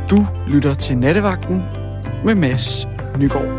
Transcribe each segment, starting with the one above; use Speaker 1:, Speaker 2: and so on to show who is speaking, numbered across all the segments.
Speaker 1: Du lytter til Nattevagten med Mads Nygaard.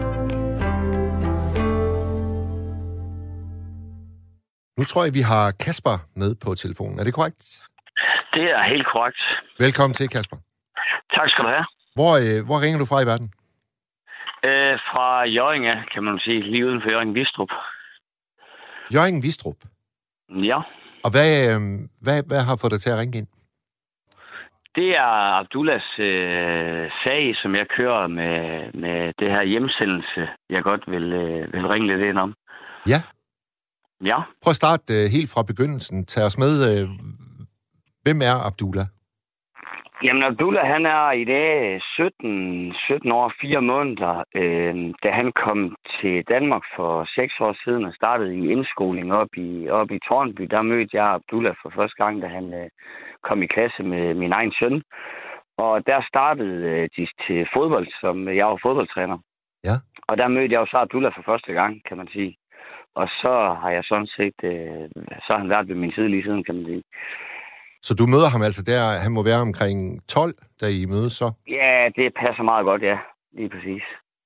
Speaker 2: Nu tror jeg, vi har Kasper med på telefonen. Er det korrekt?
Speaker 3: Det er helt korrekt.
Speaker 2: Velkommen til, Kasper.
Speaker 3: Tak skal du have.
Speaker 2: Hvor ringer du fra i verden?
Speaker 3: Fra Hjørring, kan man sige. Lige uden for Hjørring-Vistrup.
Speaker 2: Hjørring-Vistrup?
Speaker 3: Ja.
Speaker 2: Og hvad har fået dig til at ringe ind?
Speaker 3: Det er Abdullahs sag, som jeg kører med det her hjemsendelse, jeg godt vil ringe lidt ind om.
Speaker 2: Ja.
Speaker 3: Ja.
Speaker 2: Prøv at starte helt fra begyndelsen. Tag os med. Hvem er Abdullah?
Speaker 3: Jamen, Abdullah, han er i dag 17 år og 4 måneder. Da han kom til Danmark for 6 år siden og startede i indskoling op i Tårnby, der mødte jeg Abdullah for første gang, da han kom i klasse med min egen søn. Og der startede de til fodbold, som jeg var fodboldtræner.
Speaker 2: Ja.
Speaker 3: Og der mødte jeg jo så Abdullah for første gang, kan man sige. Og så har jeg sådan set, så har han været ved min side lige siden, kan man sige.
Speaker 2: Så du møder ham altså der, han må være omkring 12, da I mødes så?
Speaker 3: Ja, det passer meget godt, ja. Lige præcis.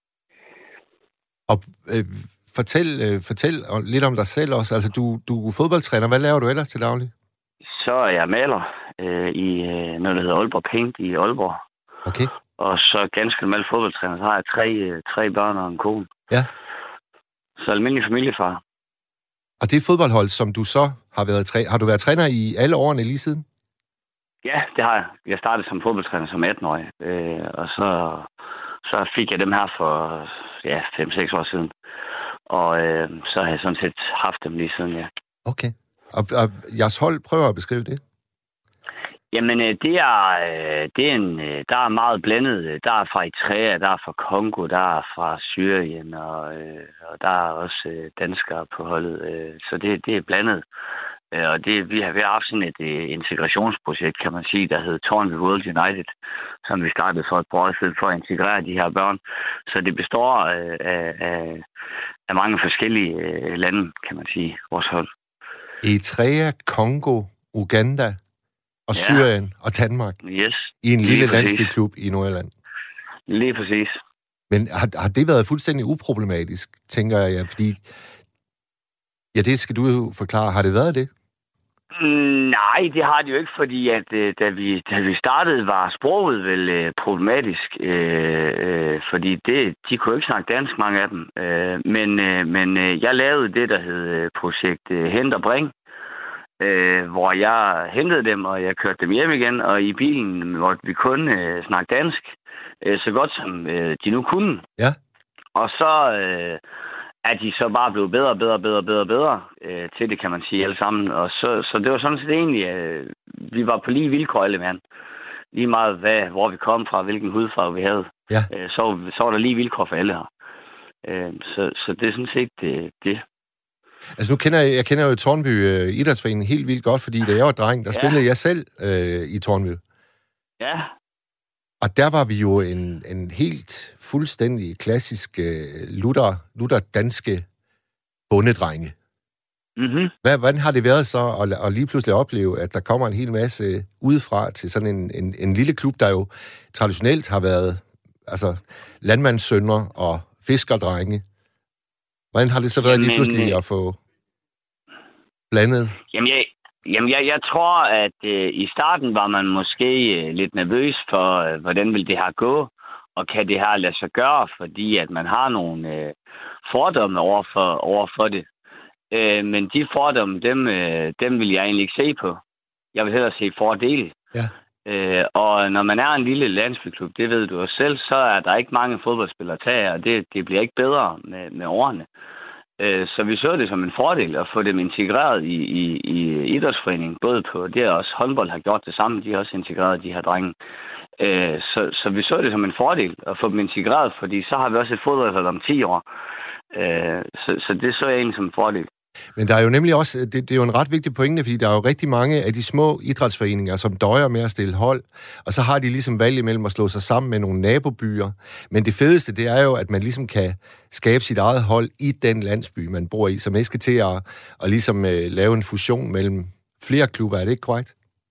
Speaker 2: Og fortæl lidt om dig selv også. Altså, du er fodboldtræner. Hvad laver du ellers til daglig?
Speaker 3: Så er jeg maler i noget, der hedder Aalborg Paint i Aalborg.
Speaker 2: Okay.
Speaker 3: Og så ganske normalt fodboldtræner. Så har jeg tre børn og en kone.
Speaker 2: Ja.
Speaker 3: Så almindelig familiefar.
Speaker 2: Og det fodboldhold, som du så har du været træner i alle årene lige siden?
Speaker 3: Ja, det har jeg. Jeg startede som fodboldtræner som 18-årig. Og så fik jeg dem her for 5-6 år siden. Og så har jeg sådan set haft dem lige siden, ja.
Speaker 2: Okay. Og jeres hold prøver at beskrive det?
Speaker 3: Jamen, der er meget blandet. Der er fra Eritrea, der er fra Kongo, der er fra Syrien, og der er også danskere på holdet. Så det er blandet. Og vi har haft sådan et integrationsprojekt, kan man sige, der hedder Tårnby World United, som vi startede for et par år siden for at integrere de her børn. Så det består af mange forskellige lande, kan man sige, vores hold.
Speaker 2: Eritrea, Kongo, Uganda og Syrien og Danmark.
Speaker 3: Yes.
Speaker 2: I en lille landsbyklub i Nordjylland.
Speaker 3: Lige præcis.
Speaker 2: Men har det været fuldstændig uproblematisk, tænker jeg, fordi... Ja, det skal du jo forklare. Har det været det?
Speaker 3: Nej, det har det jo ikke, fordi at da vi startede, var sproget vel problematisk. Fordi de kunne ikke snakke dansk, mange af dem. Men jeg lavede det, der hed projekt Hent og Bring, hvor jeg hentede dem, og jeg kørte dem hjem igen, og i bilen måtte vi kun snakke dansk, så godt som de nu kunne.
Speaker 2: Ja.
Speaker 3: Og så er de så bare blevet bedre til det, kan man sige, alle sammen. Og så det var sådan set egentlig, vi var på lige vilkår alle mand. Lige meget, hvor vi kom fra, hvilken hudfarve vi havde.
Speaker 2: Ja.
Speaker 3: Så var der lige vilkår for alle her. Så det er sådan set det.
Speaker 2: Altså nu kender jeg jo Tårnby Idrætsforening helt vildt godt, fordi da jeg var dreng, der spillede jeg selv i Tårnby.
Speaker 3: Ja. Og
Speaker 2: der var vi jo en helt fuldstændig klassisk lutter danske bondedrenge.
Speaker 3: Mm-hmm.
Speaker 2: Hvordan har det været så at lige pludselig opleve, at der kommer en hel masse udefra til sådan en lille klub, der jo traditionelt har været altså landmandssønner og fiskerdrenge? Hvordan har det så været lige pludselig at få blandet?
Speaker 3: Jamen, jeg tror, at i starten var man måske lidt nervøs for, hvordan vil det her gå, og kan det her lade sig gøre, fordi at man har nogle fordomme overfor det. Men de fordomme, dem vil jeg egentlig ikke se på. Jeg vil hellere se fordele.
Speaker 2: Ja.
Speaker 3: Og når man er en lille landsbyklub, det ved du også selv, så er der ikke mange fodboldspillere at tage, og det bliver ikke bedre med årene. Så vi så det som en fordel at få dem integreret i idrætsforeningen, både på det, og også håndbold har gjort det samme, de har også integreret de her drenge. Så vi så det som en fordel at få dem integreret, fordi så har vi også et fodboldhold om 10 år. Så det så jeg egentlig som en fordel.
Speaker 2: Men der er jo nemlig også, det er jo en ret vigtig pointe, fordi der er jo rigtig mange af de små idrætsforeninger, som døjer med at stille hold, og så har de ligesom valg imellem at slå sig sammen med nogle nabobyer. Men det fedeste, det er jo, at man ligesom kan skabe sit eget hold i den landsby, man bor i, som ikke skal til at ligesom lave en fusion mellem flere klubber. Er det ikke korrekt?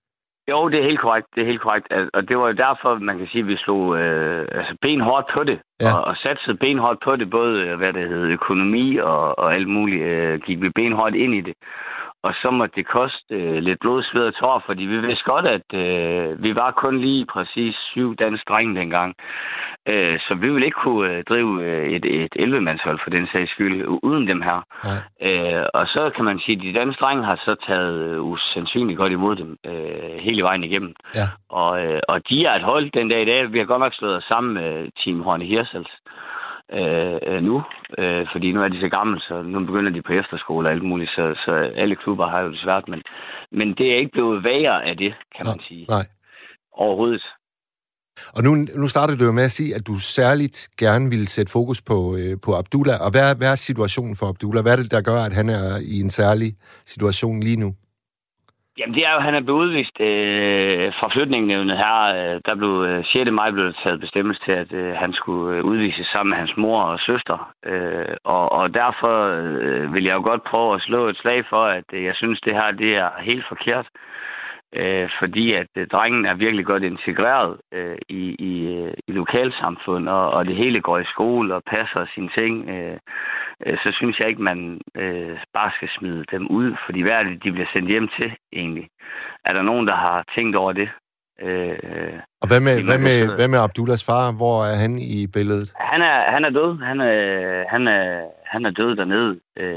Speaker 3: Jo, det er helt korrekt. Det er helt korrekt. Og det var jo derfor, man kan sige, at vi slog benhårdt på det. Ja. Og satsede benhårdt på det. Både økonomi og alt muligt. Gik vi benhårdt ind i det. Og så måtte det koste lidt blod, sved og tår, fordi vi vidste godt, at vi var kun lige præcis 7 danske drenge dengang. Så vi ville ikke kunne drive et 11-mandshold for den sags skyld uden dem her. Og så kan man sige, at de danske drenge har så taget usandsynligt godt imod dem hele vejen igennem. Ja. Og de er et hold den dag i dag. Vi har godt nok slået os sammen med Team Horne Hirsals nu, fordi nu er de så gamle, så nu begynder de på efterskole og alt muligt, så alle klubber har jo det svært, men det er ikke blevet værre af det, kan man sige. Nej. Overhovedet.
Speaker 2: Og nu startede du jo med at sige, at du særligt gerne ville sætte fokus på Abdullah, og hvad er situationen for Abdullah? Hvad er det, der gør, at han er i en særlig situation lige nu?
Speaker 3: Jamen, det er jo, han er blevet udvist fra flytningnævnet her. Der blev 6. maj blev taget bestemmelse til, at han skulle udvises sammen med hans mor og søster. Og derfor vil jeg jo godt prøve at slå et slag for, at jeg synes, det her det er helt forkert. Fordi at drengen er virkelig godt integreret i lokalsamfund, og det hele går i skole og passer sine ting. Så synes jeg ikke, man bare skal smide dem ud, fordi hvad er det, de bliver sendt hjem til egentlig? Er der nogen, der har tænkt over det?
Speaker 2: Og hvad med Abdullahs far? Hvor er han i billedet?
Speaker 3: Han er død. Han er død dernede.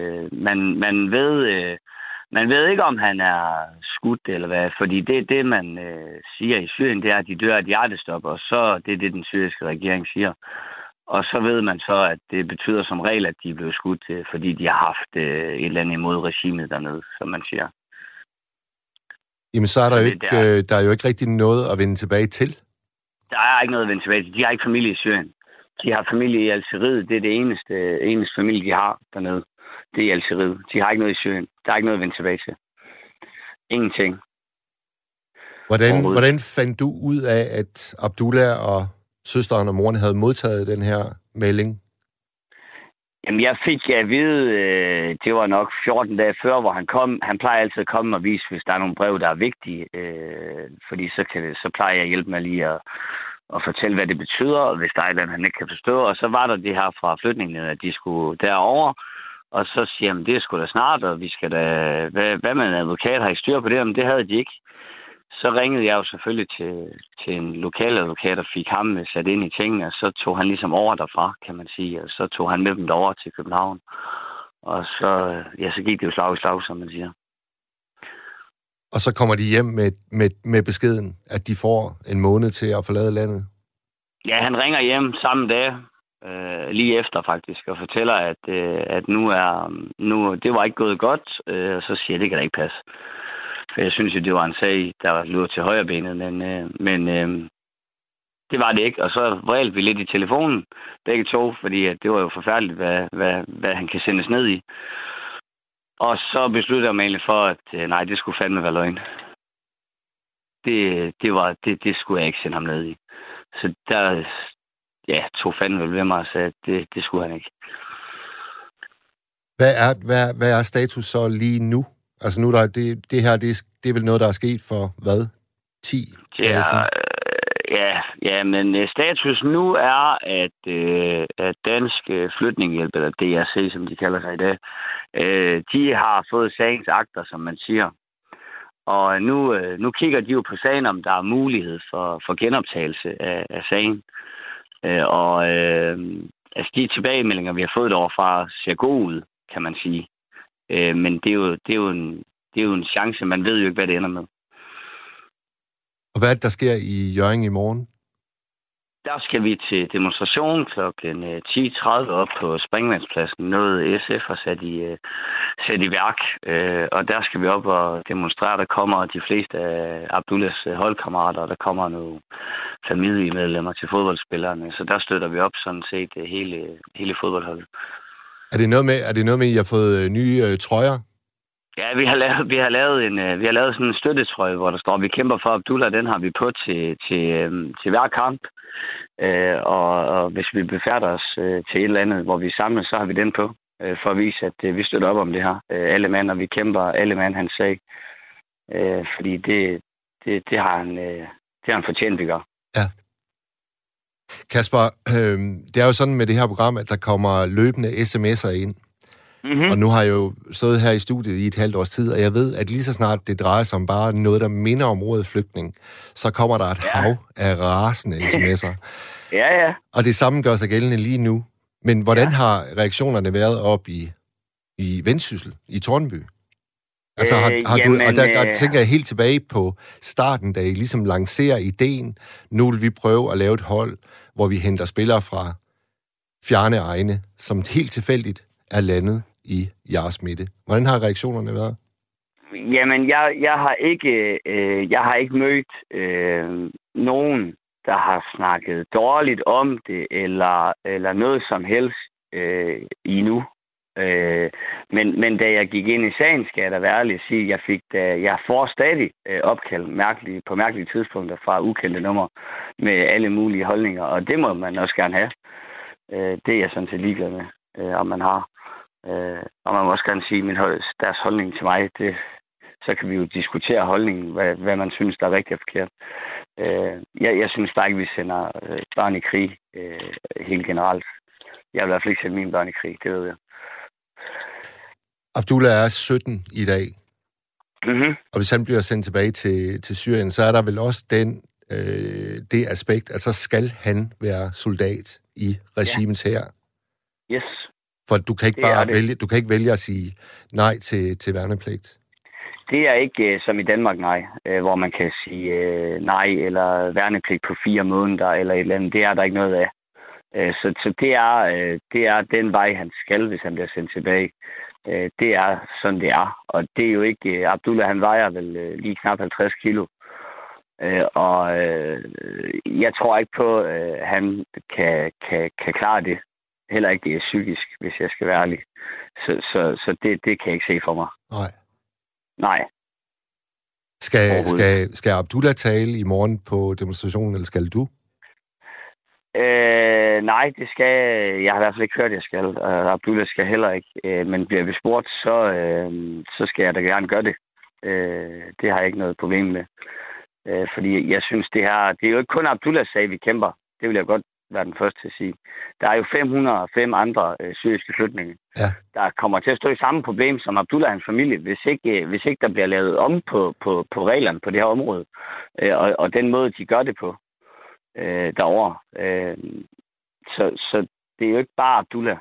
Speaker 3: Man ved ikke, om han er skudt eller hvad, fordi det man siger i Syrien, det er, at de dør af et hjertestop, og så det er det, den syriske regering siger. Og så ved man så, at det betyder som regel, at de er blevet skudt, fordi de har haft et eller andet imod regimet dernede, som man siger.
Speaker 2: Jamen, så er der er jo ikke rigtig noget at vende tilbage til.
Speaker 3: Der er ikke noget at vende tilbage til. De har ikke familie i Syrien. De har familie i Algeriet. Det er det eneste familie, de har dernede. Det er i Algeriet. De har ikke noget i Syrien. Der er ikke noget at vende tilbage til. Ingenting.
Speaker 2: Hvordan fandt du ud af, at Abdullah og søsteren og moren havde modtaget den her melding?
Speaker 3: Jamen, jeg fik at vide, det var nok 14 dage før, hvor han kom. Han plejer altid at komme og vise, hvis der er nogle brev, der er vigtige. Fordi så plejer jeg at hjælpe med lige at fortælle, hvad det betyder, og hvis der er et eller andet, han ikke kan forstå. Og så var der det her fra flytningen, at de skulle derover. Og så siger han, det er sgu da snart, og vi skal da... Hvad med en advokat? Har I styr på det? Men det havde de ikke. Så ringede jeg jo selvfølgelig til en lokal advokat og fik ham sat ind i tingene, og så tog han ligesom over derfra, kan man sige. Og så tog han med dem derover til København. Og så gik det jo slag i slag, som man siger.
Speaker 2: Og så kommer de hjem med beskeden, at de får en måned til at forlade landet?
Speaker 3: Ja, han ringer hjem samme dag, lige efter faktisk, og fortæller, at nu det var ikke gået godt, og så siger det kan da ikke passe. For jeg synes jo, det var en sag, der lå til højrebenet, men det var det ikke. Og så vrælede vi lidt i telefonen, begge to, fordi det var jo forfærdeligt, hvad han kan sendes ned i. Og så besluttede jeg mig egentlig for, at nej, det skulle fandme være løgn. Det skulle jeg ikke sende ham ned i. Så der tog fandme vel ved mig og sagde, at det skulle han ikke.
Speaker 2: Hvad er status så lige nu? Altså nu der det her, det er vel noget, der er sket for hvad? 10 dage siden?
Speaker 3: Ja, men status nu er, at Dansk Flytninghjælp, eller DRC, som de kalder sig i dag, de har fået sagens akter, som man siger. Og nu kigger de jo på sagen, om der er mulighed for genoptagelse af sagen. Altså de tilbagemeldinger, vi har fået deroverfra, ser gode ud, kan man sige. Men det er jo en chance, man ved jo ikke, hvad det ender med.
Speaker 2: Og hvad er det, der sker i Hjørring i morgen?
Speaker 3: Der skal vi til demonstration kl. 10.30 op på Springvandspladsen. Noget SF har sat i værk. Og der skal vi op og demonstrere. Der kommer de fleste af Abdullahs holdkammerater, der kommer nogle familiemedlemmer til fodboldspillerne. Så der støtter vi op sådan set hele fodboldholdet.
Speaker 2: Er det noget med, at I har fået nye trøjer?
Speaker 3: Ja, vi har lavet sådan en støttetrøje, hvor der står, vi kæmper for Abdullah. Den har vi på til hver kamp. Og hvis vi befærder os til et eller andet, hvor vi samles, så har vi den på. For at vise, at vi støtter op om det her. Alle mand, og vi kæmper alle mand hans sag. Fordi det det har han fortjent, vi gør.
Speaker 2: Ja. Kasper, det er jo sådan med det her program, at der kommer løbende sms'er ind. Mm-hmm. Og nu har jeg jo stået her i studiet i et halvt års tid, og jeg ved, at lige så snart det drejer sig om bare noget, der minder om ordet flygtning, så kommer der et hav af rasende sms'er.
Speaker 3: Ja.
Speaker 2: Og det samme gør sig gældende lige nu. Men hvordan har reaktionerne været op i Vendsyssel, i Tårnby? Altså har du, og der tænker jeg helt tilbage på starten, da I ligesom lancerer ideen, nu vil vi prøve at lave et hold, hvor vi henter spillere fra fjerne egne, som helt tilfældigt er landet i jeres midte. Hvordan har reaktionerne været?
Speaker 3: Jamen, jeg har ikke mødt nogen, der har snakket dårligt om det, eller noget som helst endnu. Men da jeg gik ind i sagen, skal jeg da være ærlig at sige, jeg får stadig opkald på mærkelige tidspunkter fra ukendte numre med alle mulige holdninger, og det må man også gerne have. Det er jeg sådan set ligeglad med, om man har. Og man må også gerne sige deres holdning til mig. Så kan vi jo diskutere holdningen, hvad man synes, der er rigtig og forkert. Jeg synes bare ikke, vi sender børn i krig helt generelt. Jeg vil i hvert fald ikke sende mine børn i krig, det ved jeg.
Speaker 2: Abdullah er 17 i dag.
Speaker 3: Mm-hmm.
Speaker 2: Og hvis han bliver sendt tilbage til Syrien, så er der vel også det aspekt, at så skal han være soldat i regimets hær.
Speaker 3: Yes.
Speaker 2: For du kan ikke vælge at sige nej til værnepligt. Det
Speaker 3: er ikke som i Danmark, nej. Hvor man kan sige nej eller værnepligt på 4 måneder eller et eller andet. Det er der ikke noget af. Så det er den vej, han skal, hvis han bliver sendt tilbage. Det er sådan, det er. Og det er jo ikke... Abdullah, han vejer vel lige knap 50 kilo. Og jeg tror ikke på, at han kan klare det. Heller ikke det er psykisk, hvis jeg skal være ærlig. Så det kan jeg ikke se for mig. Nej.
Speaker 2: Skal Abdullah tale i morgen på demonstrationen, eller skal du?
Speaker 3: Nej, det skal jeg har i hvert fald ikke hørt, jeg skal. Abdullah skal heller ikke. Men bliver vi spurgt, så skal jeg da gerne gøre det. Det har jeg ikke noget problem med. Fordi jeg synes, det er jo ikke kun Abdullahs sag, vi kæmper. Det vil jeg godt være den første til at sige. Der er jo 505 andre syriske flygtninge, der kommer til at stå i samme problem som Abdullah og hans familie, hvis ikke der bliver lavet om på reglerne på det her område. Og den måde, de gør det på derovre. Så det er jo ikke bare Abdullah.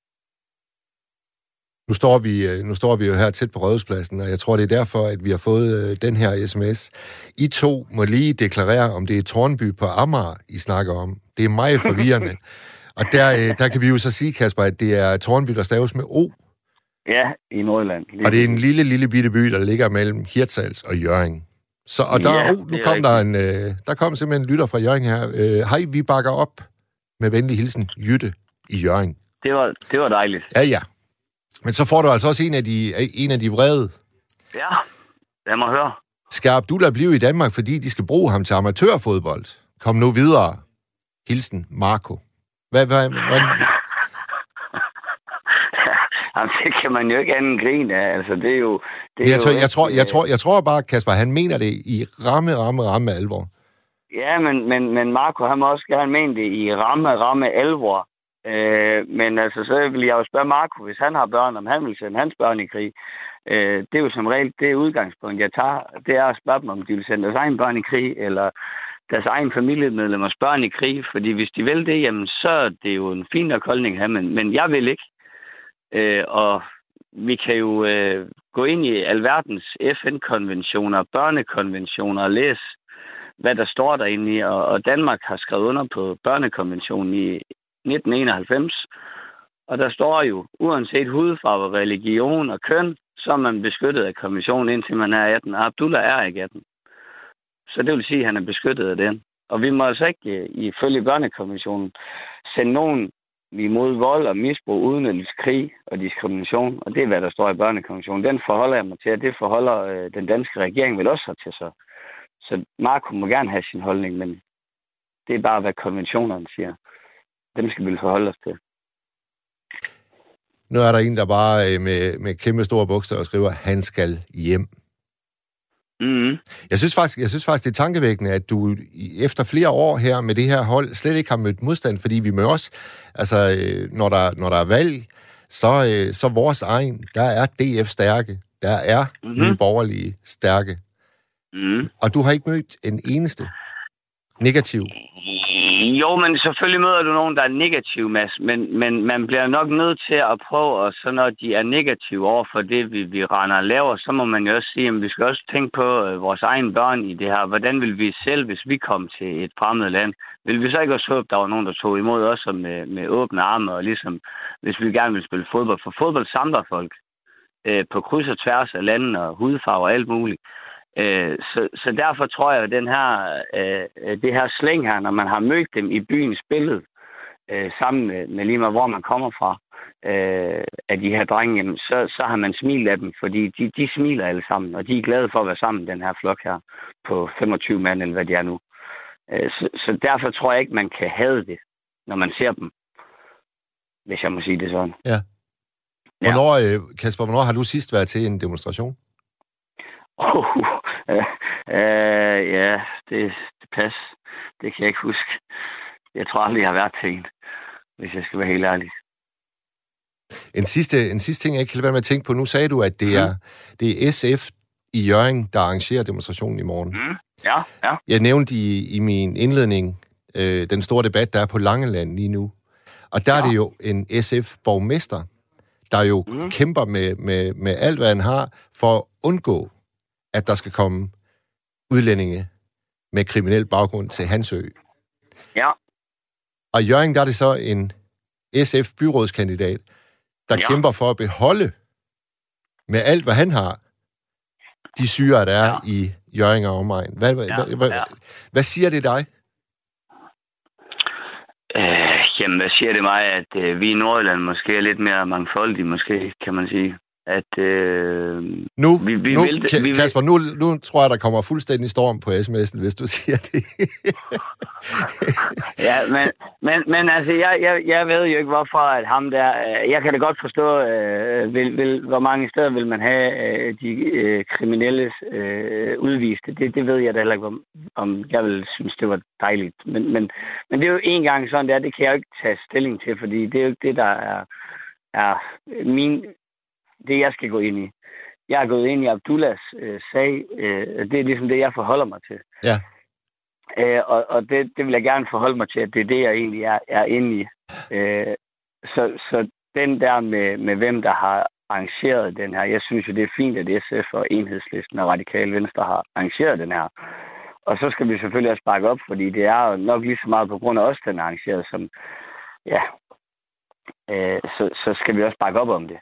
Speaker 2: Nu står vi jo her tæt på Rådhuspladsen, og jeg tror, det er derfor, at vi har fået den her sms. I to må lige deklarere, om det er Tårnby på Amager, I snakker om. Det er meget forvirrende. Og der kan vi jo så sige, Kasper, at det er Tårnby, der staves med O.
Speaker 3: Ja, i Nordjylland.
Speaker 2: Og det er en lille bitte by, der ligger mellem Hirtshals og Hjørring. Så, og der kom simpelthen en lytter fra Hjørring her. Hej, vi bakker op med venlig hilsen, Jytte i Hjørring.
Speaker 3: Det var dejligt.
Speaker 2: Ja. Men så får du altså også en af de vrede.
Speaker 3: Ja, lad mig høre.
Speaker 2: Skal Abdullah blive i Danmark, fordi de skal bruge ham til amatørfodbold? Kom nu videre. Hilsen, Marco. Hvad?
Speaker 3: Jamen, det kan man jo ikke anden grine af. Altså, det er jo...
Speaker 2: Jeg tror bare, Kasper, han mener det i ramme alvor.
Speaker 3: Ja, men Marco, han må også gerne mene det i ramme alvor. Men altså, så vil jeg jo spørge Marco, hvis han har børn, om han vil sende hans børn i krig. Det er jo som regel det udgangspunkt, jeg tager. Det er at spørge dem, om de vil sende deres egen børn i krig, eller deres egen familiemedlemmers børn i krig. Fordi hvis de vil det, jamen, så er det jo en fin nok holdning her, men jeg vil ikke. Og vi kan jo gå ind i alverdens FN-konventioner, børnekonventioner og læse, hvad der står derinde i. Og Danmark har skrevet under på børnekonventionen i 1991. Og der står jo, uanset hudfarve, religion og køn, så er man beskyttet af konventionen, indtil man er 18. Og Abdullah er ikke 18. Så det vil sige, at han er beskyttet af den. Og vi må altså ikke, ifølge børnekonventionen, sende nogen imod vold og misbrug, udnyttelse, krig og diskrimination. Og det er, hvad der står i børnekonventionen. Den forholder jeg mig til, og det forholder den danske regering vel også til sig. Så Marco må gerne have sin holdning, men det er bare, hvad konventionerne siger. Dem skal vi forholde os til.
Speaker 2: Nu er der en, der bare med kæmpe store bogstaver skriver, han skal hjem.
Speaker 3: Mm-hmm.
Speaker 2: Jeg synes faktisk, det er tankevækkende, at du efter flere år her med det her hold slet ikke har mødt modstand, fordi vi møder også, altså når der er valg, så vores egen, der er DF stærke, der er Nye Borgerlige stærke.
Speaker 3: Mm-hmm.
Speaker 2: Og du har ikke mødt en eneste negativ.
Speaker 3: Jo, men selvfølgelig møder du nogen, der er negativ, Mads, men man bliver nok nødt til at prøve, og så når de er negative over for det, vi render og laver, så må man jo også sige, at vi skal også tænke på vores egen børn i det her. Hvordan vil vi selv, hvis vi kom til et fremmed land, vil vi så ikke også håbe, at der var nogen, der tog imod os med åbne arme, og ligesom, hvis vi gerne vil spille fodbold, for fodbold samler folk på kryds og tværs af lande og hudfarve og alt muligt. Så derfor tror jeg, at det her slæng her, når man har mødt dem i byen spillet, sammen med lige med, hvor man kommer fra, af de her drenge, så har man smilet af dem, fordi de smiler alle sammen, og de er glade for at være sammen, den her flok her, på 25 mand, eller hvad det er nu. Så derfor tror jeg ikke, man kan have det, når man ser dem, hvis jeg må sige det sådan.
Speaker 2: Ja. Kasper, hvornår har du sidst været til en demonstration?
Speaker 3: Ja, det passer. Det kan jeg ikke huske. Jeg tror aldrig, jeg har været til en, hvis jeg skal være helt ærlig.
Speaker 2: En sidste ting, jeg ikke kan være med at tænke på. Nu sagde du, at det er SF i Hjørring, der arrangerer demonstrationen i morgen.
Speaker 3: Ja.
Speaker 2: Jeg nævnte i min indledning den store debat, der er på Langeland lige nu. Og der er det jo en SF-borgmester, der jo kæmper med alt, hvad han har, for at undgå, at der skal komme udlændinge med kriminel baggrund til Hansø.
Speaker 3: Ja.
Speaker 2: Og i Hjørring, der er det så en SF-byrådskandidat, der kæmper for at beholde med alt, hvad han har, de syrer, der er i Hjørring og omegn. Hvad siger det dig?
Speaker 3: Jamen, hvad siger det mig? At vi i Nordjylland måske er lidt mere mangfoldige, måske, kan man sige. At
Speaker 2: Kasper, nu tror jeg, der kommer fuldstændig storm på sms'en, hvis du siger det.
Speaker 3: Ja, men altså, jeg ved jo ikke, hvorfor at ham der... Jeg kan da godt forstå, hvor mange steder vil man have de kriminelles udviste. Det ved jeg da heller ikke, om jeg vil synes, det var dejligt. Men det er jo en gang sådan der, det kan jeg jo ikke tage stilling til, fordi det er jo ikke det, der er det, jeg skal gå ind i. Jeg er gået ind i Abdullahs sag. Det er ligesom det, jeg forholder mig til.
Speaker 2: Ja.
Speaker 3: Og det vil jeg gerne forholde mig til, at det er det, jeg egentlig er inde i. Så den der med hvem, der har arrangeret den her, jeg synes jo, det er fint, at SF og Enhedslisten og Radikale Venstre har arrangeret den her. Og så skal vi selvfølgelig også bakke op, fordi det er jo nok lige så meget på grund af os, den er arrangeret, som så skal vi også bakke op om det.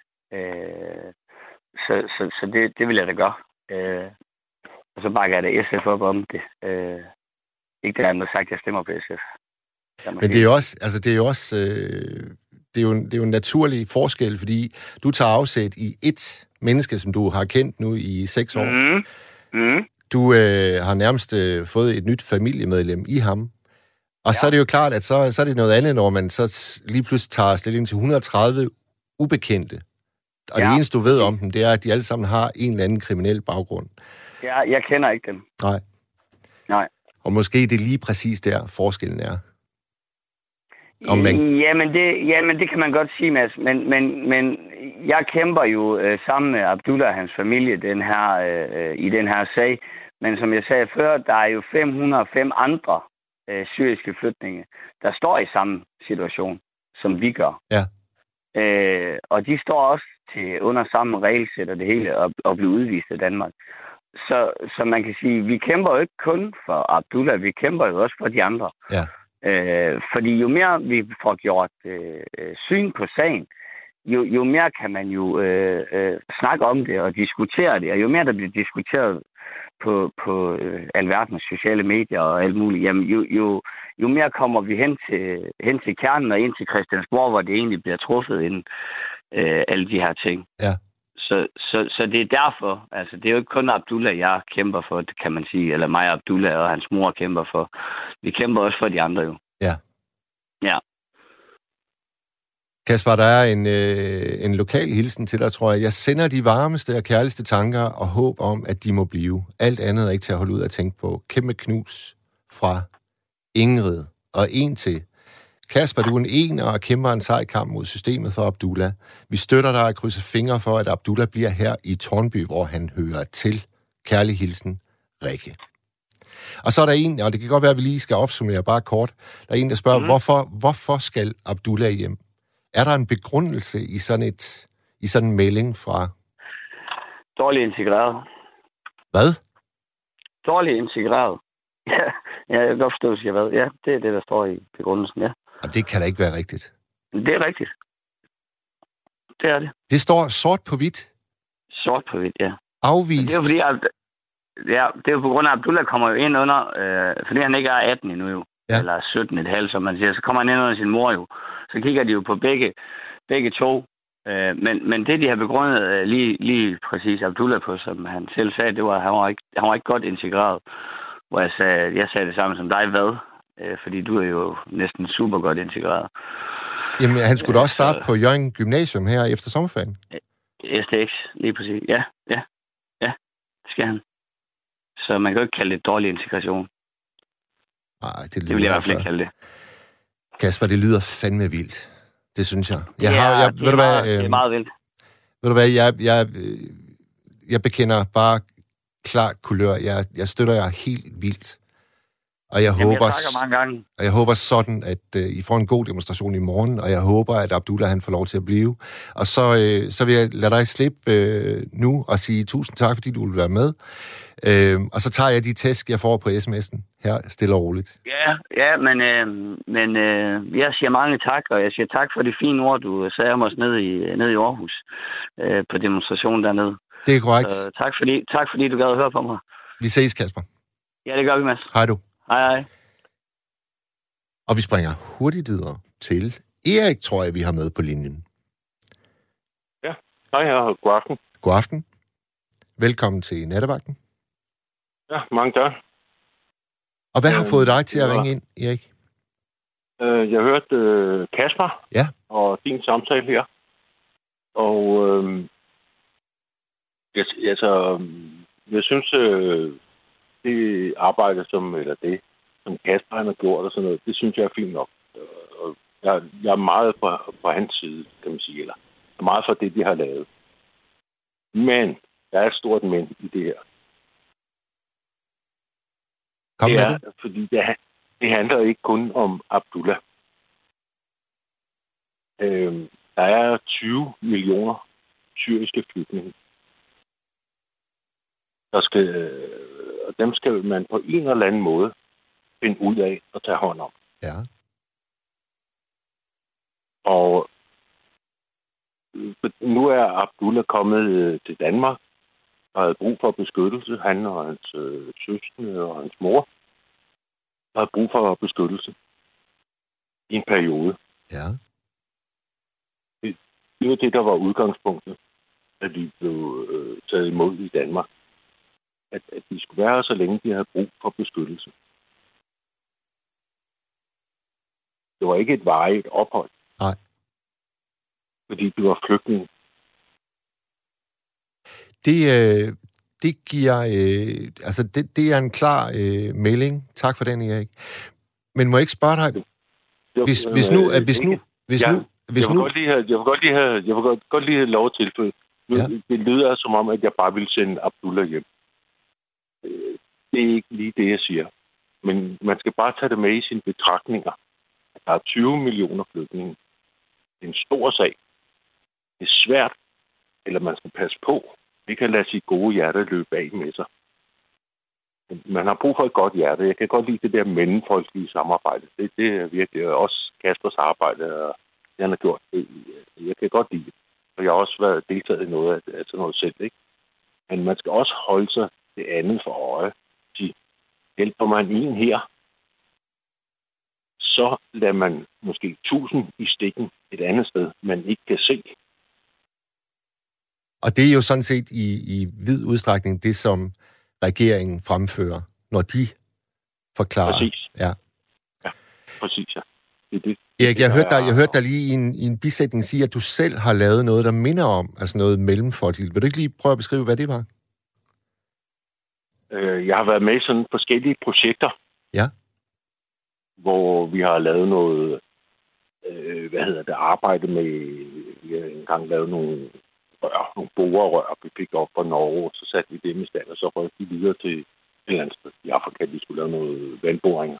Speaker 3: Så det vil jeg da gøre. Og så bakker jeg da SF op om det. Ikke dermed sagt, at jeg stemmer på SF.
Speaker 2: Men det er jo også, altså det er jo en naturlig forskel, fordi du tager afsæt i et menneske, som du har kendt nu i 6 år. Du har nærmest fået et nyt familiemedlem i ham. Og så er det jo klart, at så er det noget andet, når man så lige pludselig tager stilling til 130 ubekendte. Og det eneste, du ved om dem, det er, at de alle sammen har en eller anden kriminel baggrund.
Speaker 3: Ja, jeg kender ikke dem. Nej.
Speaker 2: Og måske det er lige præcis der, forskellen er.
Speaker 3: Jamen, det kan man godt sige, Mads. Men jeg kæmper jo sammen med Abdullah og hans familie i den her sag. Men som jeg sagde før, der er jo 505 andre syriske flygtninge, der står i samme situation, som vi gør.
Speaker 2: Ja.
Speaker 3: Og de står også under samme regelsæt og det hele og blive udvist af Danmark. Så man kan sige, vi kæmper jo ikke kun for Abdullah, vi kæmper jo også for de andre.
Speaker 2: Ja.
Speaker 3: Fordi jo mere vi får gjort syn på sagen, jo mere kan man jo snakke om det og diskutere det, og jo mere der bliver diskuteret på alverdens sociale medier og alt muligt, jamen jo mere kommer vi hen til kernen og ind til Christiansborg, hvor det egentlig bliver truffet inden alle de her ting.
Speaker 2: Ja.
Speaker 3: Så det er derfor, altså det er jo ikke kun Abdullah, jeg kæmper for, kan man sige, eller mig og Abdullah og hans mor kæmper for. Vi kæmper også for de andre jo.
Speaker 2: Ja.
Speaker 3: Ja.
Speaker 2: Kasper, der er en lokal hilsen til dig, tror jeg. Jeg sender de varmeste og kærligste tanker og håb om, at de må blive. Alt andet er ikke til at holde ud at tænke på. Kæmpe knus fra Ingrid. Og en til. Kasper, du er en og kæmper en sej kamp mod systemet for Abdullah. Vi støtter dig og krydser fingre for, at Abdullah bliver her i Tårnby, hvor han hører til. Kærlig hilsen, Rikke. Og så er der en, og det kan godt være, at vi lige skal opsummere bare kort. Der er en, der spørger, hvorfor skal Abdullah hjem? Er der en begrundelse i sådan en melding fra...
Speaker 3: Dårligt integreret.
Speaker 2: Hvad?
Speaker 3: Dårligt integreret. Ja, jeg kan godt forstå, at du siger hvad. Ja, det er det, der står i begrundelsen, ja.
Speaker 2: Og det kan da ikke være rigtigt.
Speaker 3: Det er rigtigt. Det er det.
Speaker 2: Det står sort på hvidt.
Speaker 3: Sort på hvidt, ja.
Speaker 2: Afvist.
Speaker 3: Det er jo fordi, det er jo på grund af, at Abdullah kommer jo ind under, fordi han ikke er 18 endnu jo. Ja. Eller 17,5, som man siger. Så kommer han ind under sin mor jo. Så kigger de jo på begge to. Men det, de har begrundet lige præcis Abdullah på, som han selv sagde, det var, at han var ikke godt integreret. Hvor jeg sagde det samme som dig, hvad? Fordi du er jo næsten super godt integreret.
Speaker 2: Jamen, han skulle da også starte på Hjørring Gymnasium her efter sommerferien.
Speaker 3: STX, lige præcis. Ja, det skal han. Så man kan jo ikke kalde det dårlig integration.
Speaker 2: Nej,
Speaker 3: det vil jeg i hvert fald ikke kalde det.
Speaker 2: Kasper, det lyder fandme vildt. Det synes jeg.
Speaker 3: Det er meget vildt.
Speaker 2: Ved du hvad, jeg bekender bare klar kulør. Jeg støtter jer helt vildt. Og jeg håber sådan, at I får en god demonstration i morgen, og jeg håber, at Abdullah han får lov til at blive. Og så vil jeg lade dig slippe nu og sige tusind tak, fordi du vil være med. Og så tager jeg de tæsk, jeg får på sms'en her, stille og roligt.
Speaker 3: Ja, men jeg siger mange tak, og jeg siger tak for de fine ord, du sagde om os nede i Aarhus på demonstrationen dernede.
Speaker 2: Det er korrekt.
Speaker 3: Så tak fordi du gad at høre på mig.
Speaker 2: Vi ses, Kasper.
Speaker 3: Ja, det gør vi, Mads.
Speaker 2: Hej du.
Speaker 3: Hej.
Speaker 2: Og vi springer hurtigt videre til Erik, tror jeg, vi har med på linjen.
Speaker 4: Ja, hej her. God aften.
Speaker 2: God aften. Velkommen til Nattevagten.
Speaker 4: Ja, mange tak.
Speaker 2: Og hvad har fået dig til at ringe ind, Erik?
Speaker 4: Jeg hørte Kasper og din samtale her. Og jeg synes, det arbejde, som Kasper han har gjort og sådan noget, det synes jeg er fint nok. Og jeg er meget på hans side, kan man sige, eller meget for det, de har lavet. Men der er et stort men i det her. Fordi det handler ikke kun om Abdullah. Der er 20 millioner syriske flygtninge. Og dem skal man på en eller anden måde finde ud af og tage hånd om.
Speaker 2: Ja.
Speaker 4: Og nu er Abdullah kommet til Danmark og havde brug for beskyttelse. Han og hans søskende og hans mor havde brug for beskyttelse i en periode.
Speaker 2: Ja.
Speaker 4: Det var det, der var udgangspunktet, at de blev taget imod i Danmark. At de skulle være her, så længe de havde brug for beskyttelse. Det var ikke et varigt ophold.
Speaker 2: Nej.
Speaker 4: Fordi de var flygtninge.
Speaker 2: Det giver... det er en klar melding. Tak for den, Erik. Men må jeg ikke spørge dig... Jeg vil godt lige have lov at tilføje. Det lyder som om, at jeg bare vil sende Abdullah hjem. Det er ikke lige det, jeg siger. Men man skal bare tage det med i sine betragtninger. Der er 20 millioner flygtninge. Det er en stor sag. Det er svært, eller man skal passe på. Det kan lade sit gode hjerte løbe af med sig. Man har brug for et godt hjerte. Jeg kan godt lide det der mellemfolkelige samarbejde. Det er virkelig også Kaspers arbejde, og det han har gjort. Jeg kan godt lide det. Og jeg har også været deltaget i noget af sådan noget selv, ikke? Men man skal også holde sig det andet for øje. Hjælper man en her, så lader man måske 1000 i stikken et andet sted, man ikke kan se. Og det er jo sådan set i vid udstrækning det, som regeringen fremfører, når de forklarer.
Speaker 4: Præcis.
Speaker 2: Ja.
Speaker 4: Ja, præcis, ja.
Speaker 2: Erik, jeg hørte dig lige i en bisætning sige, at du selv har lavet noget, der minder om, altså noget mellemfolkeligt. Vil du ikke lige prøve at beskrive, hvad det var?
Speaker 4: Jeg har været med i sådan forskellige projekter.
Speaker 2: Ja.
Speaker 4: Hvor vi har lavet noget, arbejde med, vi har engang lavet nogle borerør, vi fik op fra Norge, så satte vi dem i stand, og så røg de videre til et eller andet sted i Afrika, vi skulle lave noget vandboringer.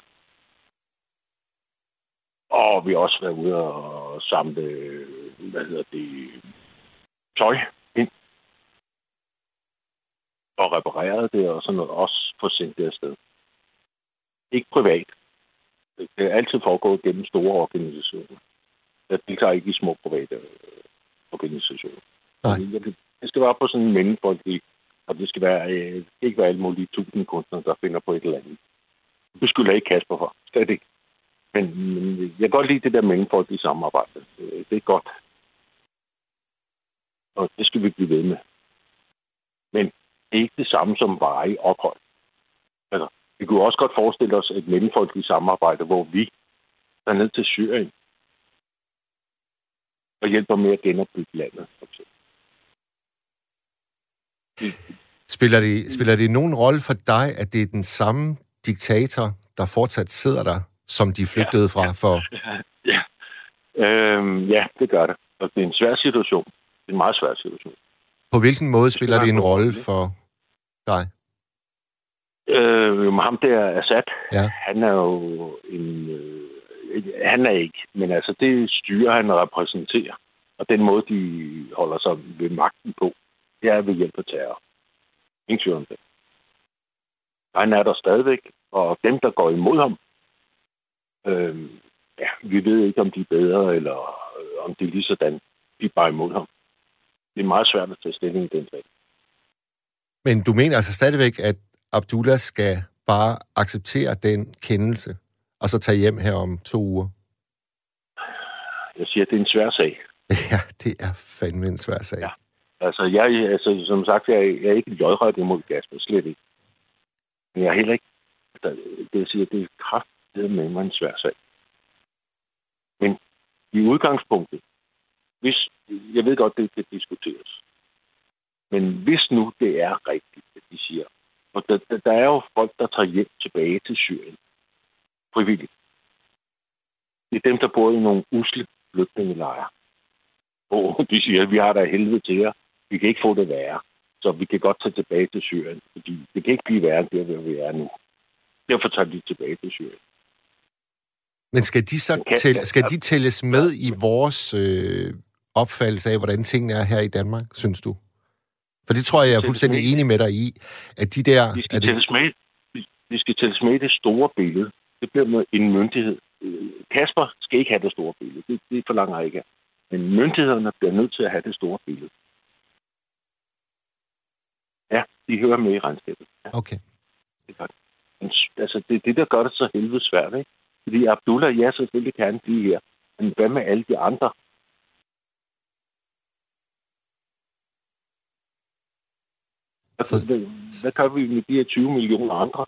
Speaker 4: Og vi har også været ude og samle, tøj ind. Og repareret det, og sådan noget, også få sendt det afsted. Ikke privat. Det er altid foregået gennem store organisationer. Jeg deltager ikke i små private organisationer.
Speaker 2: Nej.
Speaker 4: Det skal være på sådan en mellemfolkelig, og det skal ikke være alle mulige 1000 kunstnere, der finder på et eller andet. Det beskylder ikke Kasper for. Slet ikke. Men jeg kan godt lide det der mellemfolkelige samarbejde. Det er godt. Og det skal vi blive ved med. Men det er ikke det samme som varig ophold. Altså, vi kunne også godt forestille os et mellemfolkeligt samarbejde, hvor vi er ned til Syrien og hjælper med at genopbygge landet.
Speaker 2: Spiller det nogen rolle for dig, at det er den samme diktator, der fortsat sidder der, som de flygtede fra?
Speaker 4: Ja. Ja, det gør det. Og det er en svær situation. Det er en meget svær situation.
Speaker 2: På hvilken måde spiller det en rolle for dig?
Speaker 4: Ham der Assad,
Speaker 2: ja.
Speaker 4: Han er jo han er ikke, men altså det styre, han repræsenterer, og den måde, de holder sig ved magten på, det er ved hjælp af terror. Ingen tvivl om det. Han er der stadigvæk, og dem, der går imod ham, vi ved ikke, om de er bedre, eller om det er lige sådan, de er bare imod ham. Det er meget svært at tage stilling i den sag.
Speaker 2: Men du mener altså stadigvæk, at Abdullah skal bare acceptere den kendelse, og så tage hjem her om 2 uger?
Speaker 4: Jeg siger, at det er en svær sag.
Speaker 2: Ja, det er fandme en svær sag.
Speaker 4: Ja. Altså, som sagt, jeg er ikke lodret imod Kasper, slet ikke. Men jeg er heller ikke... Det jeg siger, det er kraftigt med mig en svær sag. Men i udgangspunktet, jeg ved godt, det kan diskuteres. Men hvis nu det er rigtigt, at de siger, og der er jo folk, der tager hjem tilbage til Syrien, frivilligt. Det er dem, der bor i nogle usle flygtningelejre. Og de siger, at vi har der helvede til jer. Vi kan ikke få det værre. Så vi kan godt tage tilbage til Syrien, fordi det kan ikke blive værre end det, vi er nu. Derfor tager de tilbage til Syrien.
Speaker 2: Men skal de tælles med i vores opfattelse af, hvordan tingene er her i Danmark, synes du? For det tror jeg er fuldstændig enig med dig i, at de der...
Speaker 4: De skal tælles med i det store billede. Det bliver med en myndighed. Kasper skal ikke have det store billede. Det forlanger ikke. Men myndighederne bliver nødt til at have det store billede. Ja, de hører med i regnskabet. Ja.
Speaker 2: Okay.
Speaker 4: Altså, det er det, der gør det så helvede svært, ikke? Fordi Abdullah, ja, selvfølgelig kan han blive her. Men hvad med alle de andre? Altså, hvad gør vi med de her 20 millioner andre?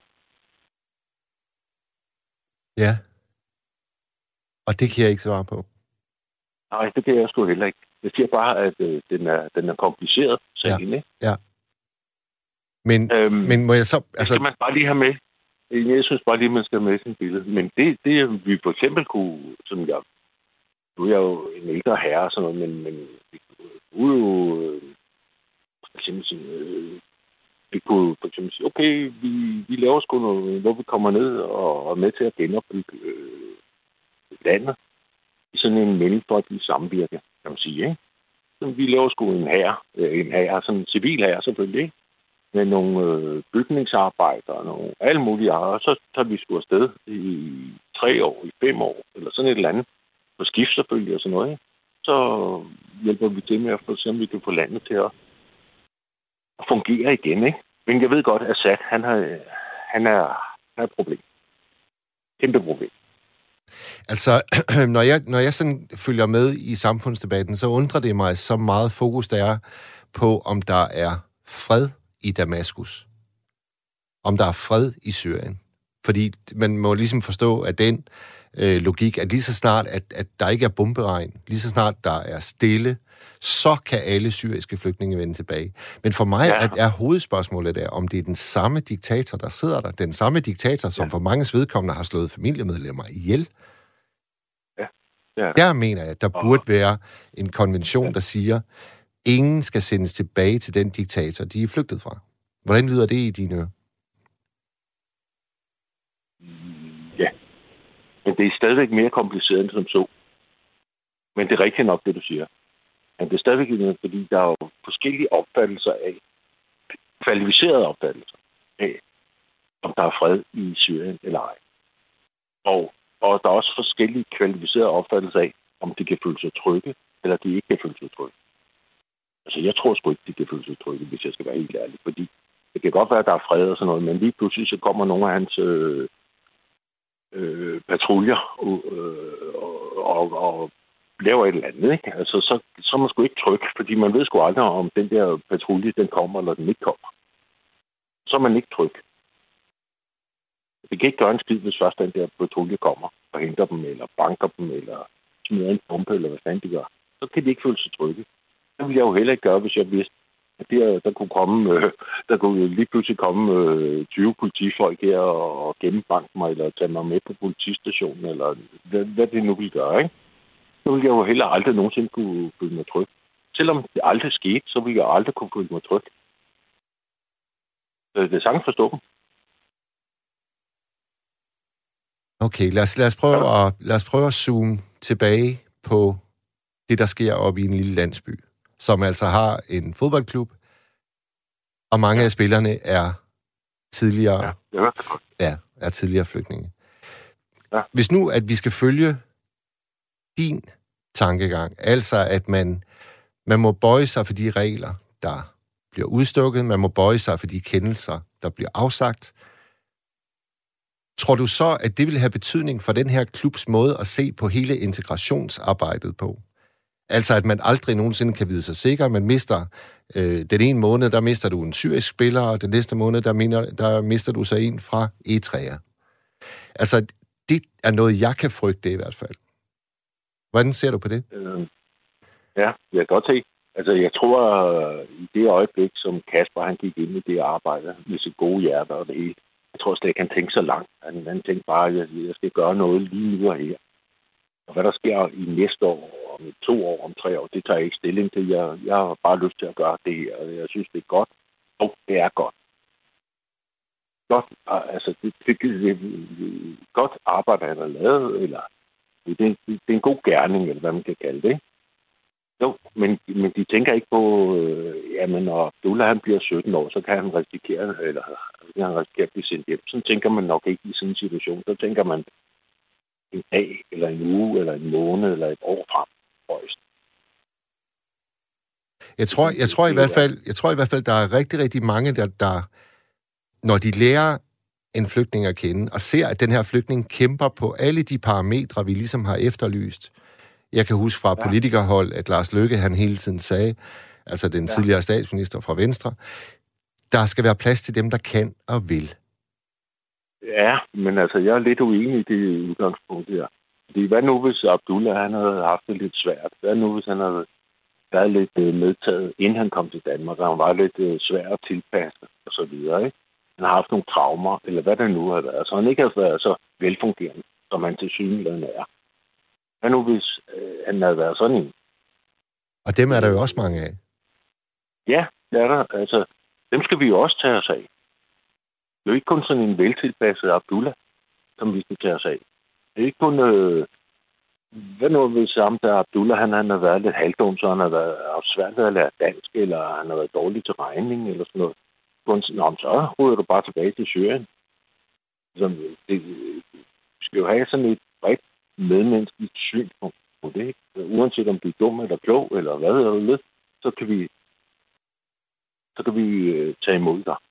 Speaker 2: Ja. Og det kan jeg ikke svare på.
Speaker 4: Nej, det kan jeg sgu heller ikke. Jeg siger bare, at den er kompliceret, sagen, ikke?
Speaker 2: Ja. Men må jeg så...
Speaker 4: Altså... Det skal man bare lige have med. Jeg synes bare lige, man skal have med sin billede. Men det vi for eksempel kunne... Som jeg, nu er jeg jo en ældre herre og sådan noget, men vi kunne jo... Vi kunne for eksempel sige, okay, vi laver sgu noget, hvor vi kommer ned og er med til at genopbygge landet i sådan en mellemfolkelig samvirke, kan man sige, ikke? Så vi laver sgu en hær, sådan en civil hær selvfølgelig, ikke? Med nogle bygningsarbejder og nogle alle mulige andre, og så tager vi sgu afsted i 3 år, i 5 år, eller sådan et eller andet, på skift selvfølgelig og sådan noget, ikke? Så hjælper vi til med at få se, om vi kan få landet til at fungere igen, ikke? Men jeg ved godt, at Assad, han er et problem. Kæmpe problem.
Speaker 2: Altså, når jeg sådan følger med i samfundsdebatten, så undrer det mig så meget fokus, der er på, om der er fred i Damaskus. Om der er fred i Syrien. Fordi man må ligesom forstå, at den logik, at lige så snart, at der ikke er bomberegn, lige så snart der er stille, så kan alle syriske flygtninge vende tilbage. Men for mig er hovedspørgsmålet der, om det er den samme diktator, der sidder der. Den samme diktator, som for manges vedkommende har slået familiemedlemmer ihjel.
Speaker 4: Ja.
Speaker 2: Der mener jeg, at der burde være en konvention, der siger, ingen skal sendes tilbage til den diktator, de er flygtet fra. Hvordan lyder det i dine ører?
Speaker 4: Ja. Men det er stadigvæk mere kompliceret end som så. Men det er rigtigt nok, det du siger. Men det er stadigvæk noget, fordi der er jo forskellige opfattelser af, kvalificerede opfattelser af, om der er fred i Syrien eller ej. Og der er også forskellige kvalificerede opfattelser af, om de kan føle sig trygge, eller de ikke kan føle sig trygge. Altså, jeg tror sgu ikke, de kan føle sig trygge, hvis jeg skal være helt ærlig. Fordi det kan godt være, at der er fred og sådan noget, men lige pludselig så kommer nogle af hans patruljer og laver et eller andet, ikke? Altså, så er man sgu ikke tryg, fordi man ved sgu aldrig, om den der patrulje, den kommer, eller den ikke kommer. Så er man ikke tryg. Det kan ikke gøre en skid, hvis først den der patrulje kommer og henter dem, eller banker dem, eller smider en pumpe, eller hvad fanden de gør. Så kan de ikke føle sig trygge. Det ville jeg jo heller ikke gøre, hvis jeg vidste, at der kunne lige pludselig komme 20 politifolk her og gennembanke mig, eller tage mig med på politistationen, eller hvad det nu ville gøre, ikke? Så ville jeg jo heller aldrig nogensinde kunne føle mig tryg. Selvom det aldrig skete, så ville jeg aldrig kunne føle mig tryg. Så det er sagtens forstå dem.
Speaker 2: Okay, lad os prøve at zoome tilbage på det, der sker oppe i en lille landsby, som altså har en fodboldklub, og mange af spillerne er tidligere, er tidligere flygtninge.
Speaker 4: Ja.
Speaker 2: Hvis nu, at vi skal følge din tankegang, altså at man må bøje sig for de regler, der bliver udstukket, man må bøje sig for de kendelser, der bliver afsagt. Tror du så, at det vil have betydning for den her klubs måde at se på hele integrationsarbejdet på? Altså, at man aldrig nogensinde kan vide sig sikker. Man mister den ene måned, der mister du en syrisk spiller, og den næste måned, der mister du så en fra Eritrea. Altså, det er noget, jeg kan frygte i hvert fald. Hvordan ser du på det?
Speaker 4: Ja, jeg kan godt se. Altså, jeg tror, i det øjeblik, som Kasper han gik ind i det arbejde med sit gode hjerte og det hele, jeg tror slet ikke, han tænkte så langt. Han tænkte bare, at jeg skal gøre noget lige nu og her. Og hvad der sker i næste år, om 2 år, om 3 år, det tager jeg ikke stilling til. Jeg har bare lyst til at gøre det her, og jeg synes, det er godt. Og det er godt. Godt, altså, det godt arbejde, han har lavet, eller det er en god gerning, eller hvad man kan kalde det, ikke? Jo, men de tænker ikke på, jamen, når Abdullah han bliver 17 år, så kan han risikere at blive sendt hjem. Sådan tænker man nok ikke i sådan en situation. Så tænker man en dag, eller en uge, eller en måned, eller et år frem.
Speaker 2: Jeg tror i hvert fald, der er rigtig, rigtig mange, der når de lærer en flygtning at kende, og ser, at den her flygtning kæmper på alle de parametre, vi ligesom har efterlyst. Jeg kan huske fra politikerhold, at Lars Løkke, han hele tiden sagde, altså den tidligere statsminister fra Venstre, der skal være plads til dem, der kan og vil.
Speaker 4: Ja, men altså, jeg er lidt uenig i det udgangspunkt her. Fordi hvad nu, hvis Abdullah, han havde haft det lidt svært? Hvad nu, hvis han havde været lidt medtaget, inden han kom til Danmark, og han var lidt svær at tilpasse, og så videre, ikke? Han har haft nogle traumer, eller hvad det nu har været. Så han ikke har været så velfungerende, som han til synligheden er. Hvad nu, hvis han havde været sådan en?
Speaker 2: Og dem er der jo også mange af.
Speaker 4: Ja, det er der. Altså, dem skal vi jo også tage os af. Det er jo ikke kun sådan en veltilpasset Abdullah, som vi skal tage os af. Det er ikke kun... hvad nu, hvis Abdullah han har været lidt halvdum, så han har været svært ved at lære dansk, eller han har været dårlig til regning, eller sådan noget. Så ryger du bare tilbage til Syrien. Vi skal jo have sådan et bredt medmenneskeligt synspunkt på det, ikke? Uanset om du er dum eller klog, eller hvad er det, så kan vi tage imod dig.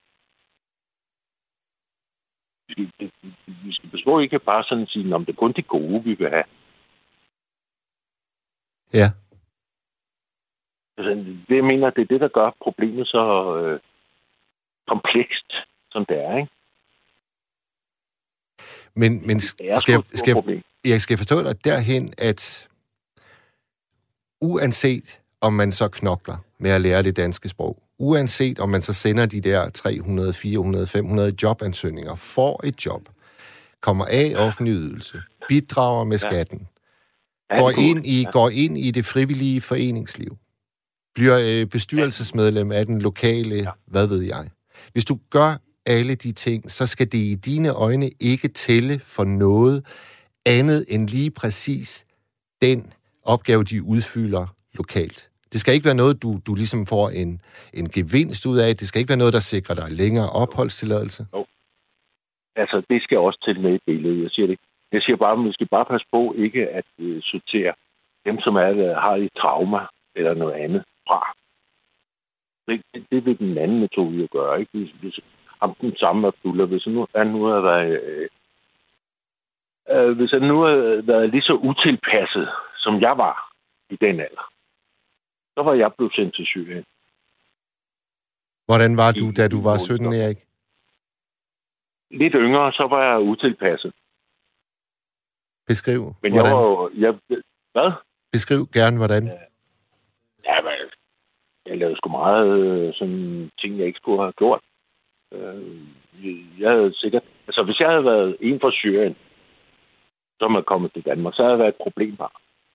Speaker 4: Vi skal besvare ikke bare sådan sige, om det er kun de gode, vi vil have.
Speaker 2: Ja.
Speaker 4: Altså, det jeg mener, det er det, der gør problemet så komplekst, som det er, ikke?
Speaker 2: Men skal jeg forstå dig derhen, at uanset om man så knokler med at lære det danske sprog, uanset om man så sender de der 300, 400, 500 jobansøgninger, får et job, kommer af offentlig ydelse, bidrager med skatten, går ind i det frivillige foreningsliv, bliver bestyrelsesmedlem af den lokale, hvad ved jeg. Hvis du gør alle de ting, så skal det i dine øjne ikke tælle for noget andet end lige præcis den opgave, de udfylder lokalt. Det skal ikke være noget, du ligesom får en gevinst ud af. Det skal ikke være noget, der sikrer dig længere opholdstilladelse.
Speaker 4: Jo. Altså, det skal også til med i billedet. Jeg siger det. Jeg siger bare, at vi skal bare passe på ikke at sortere dem, som har et trauma eller noget andet fra. Det vil den anden metode jo gøre, ikke? Hvis den samme Abdullah, hvis han nu havde været lige så utilpasset, som jeg var i den alder, så var jeg blevet sendt til Syrien.
Speaker 2: Hvordan var du, da du var 17, Erik?
Speaker 4: Lidt yngre, så var jeg utilpasset.
Speaker 2: Beskriv,
Speaker 4: men
Speaker 2: hvordan?
Speaker 4: Hvad?
Speaker 2: Beskriv gerne, hvordan.
Speaker 4: Jeg lavede sgu meget sådan ting, jeg ikke skulle have gjort. Jeg havde sikkert... Altså, hvis jeg havde været en fra Syrien, så man kommet til Danmark, så havde det været et problem bare.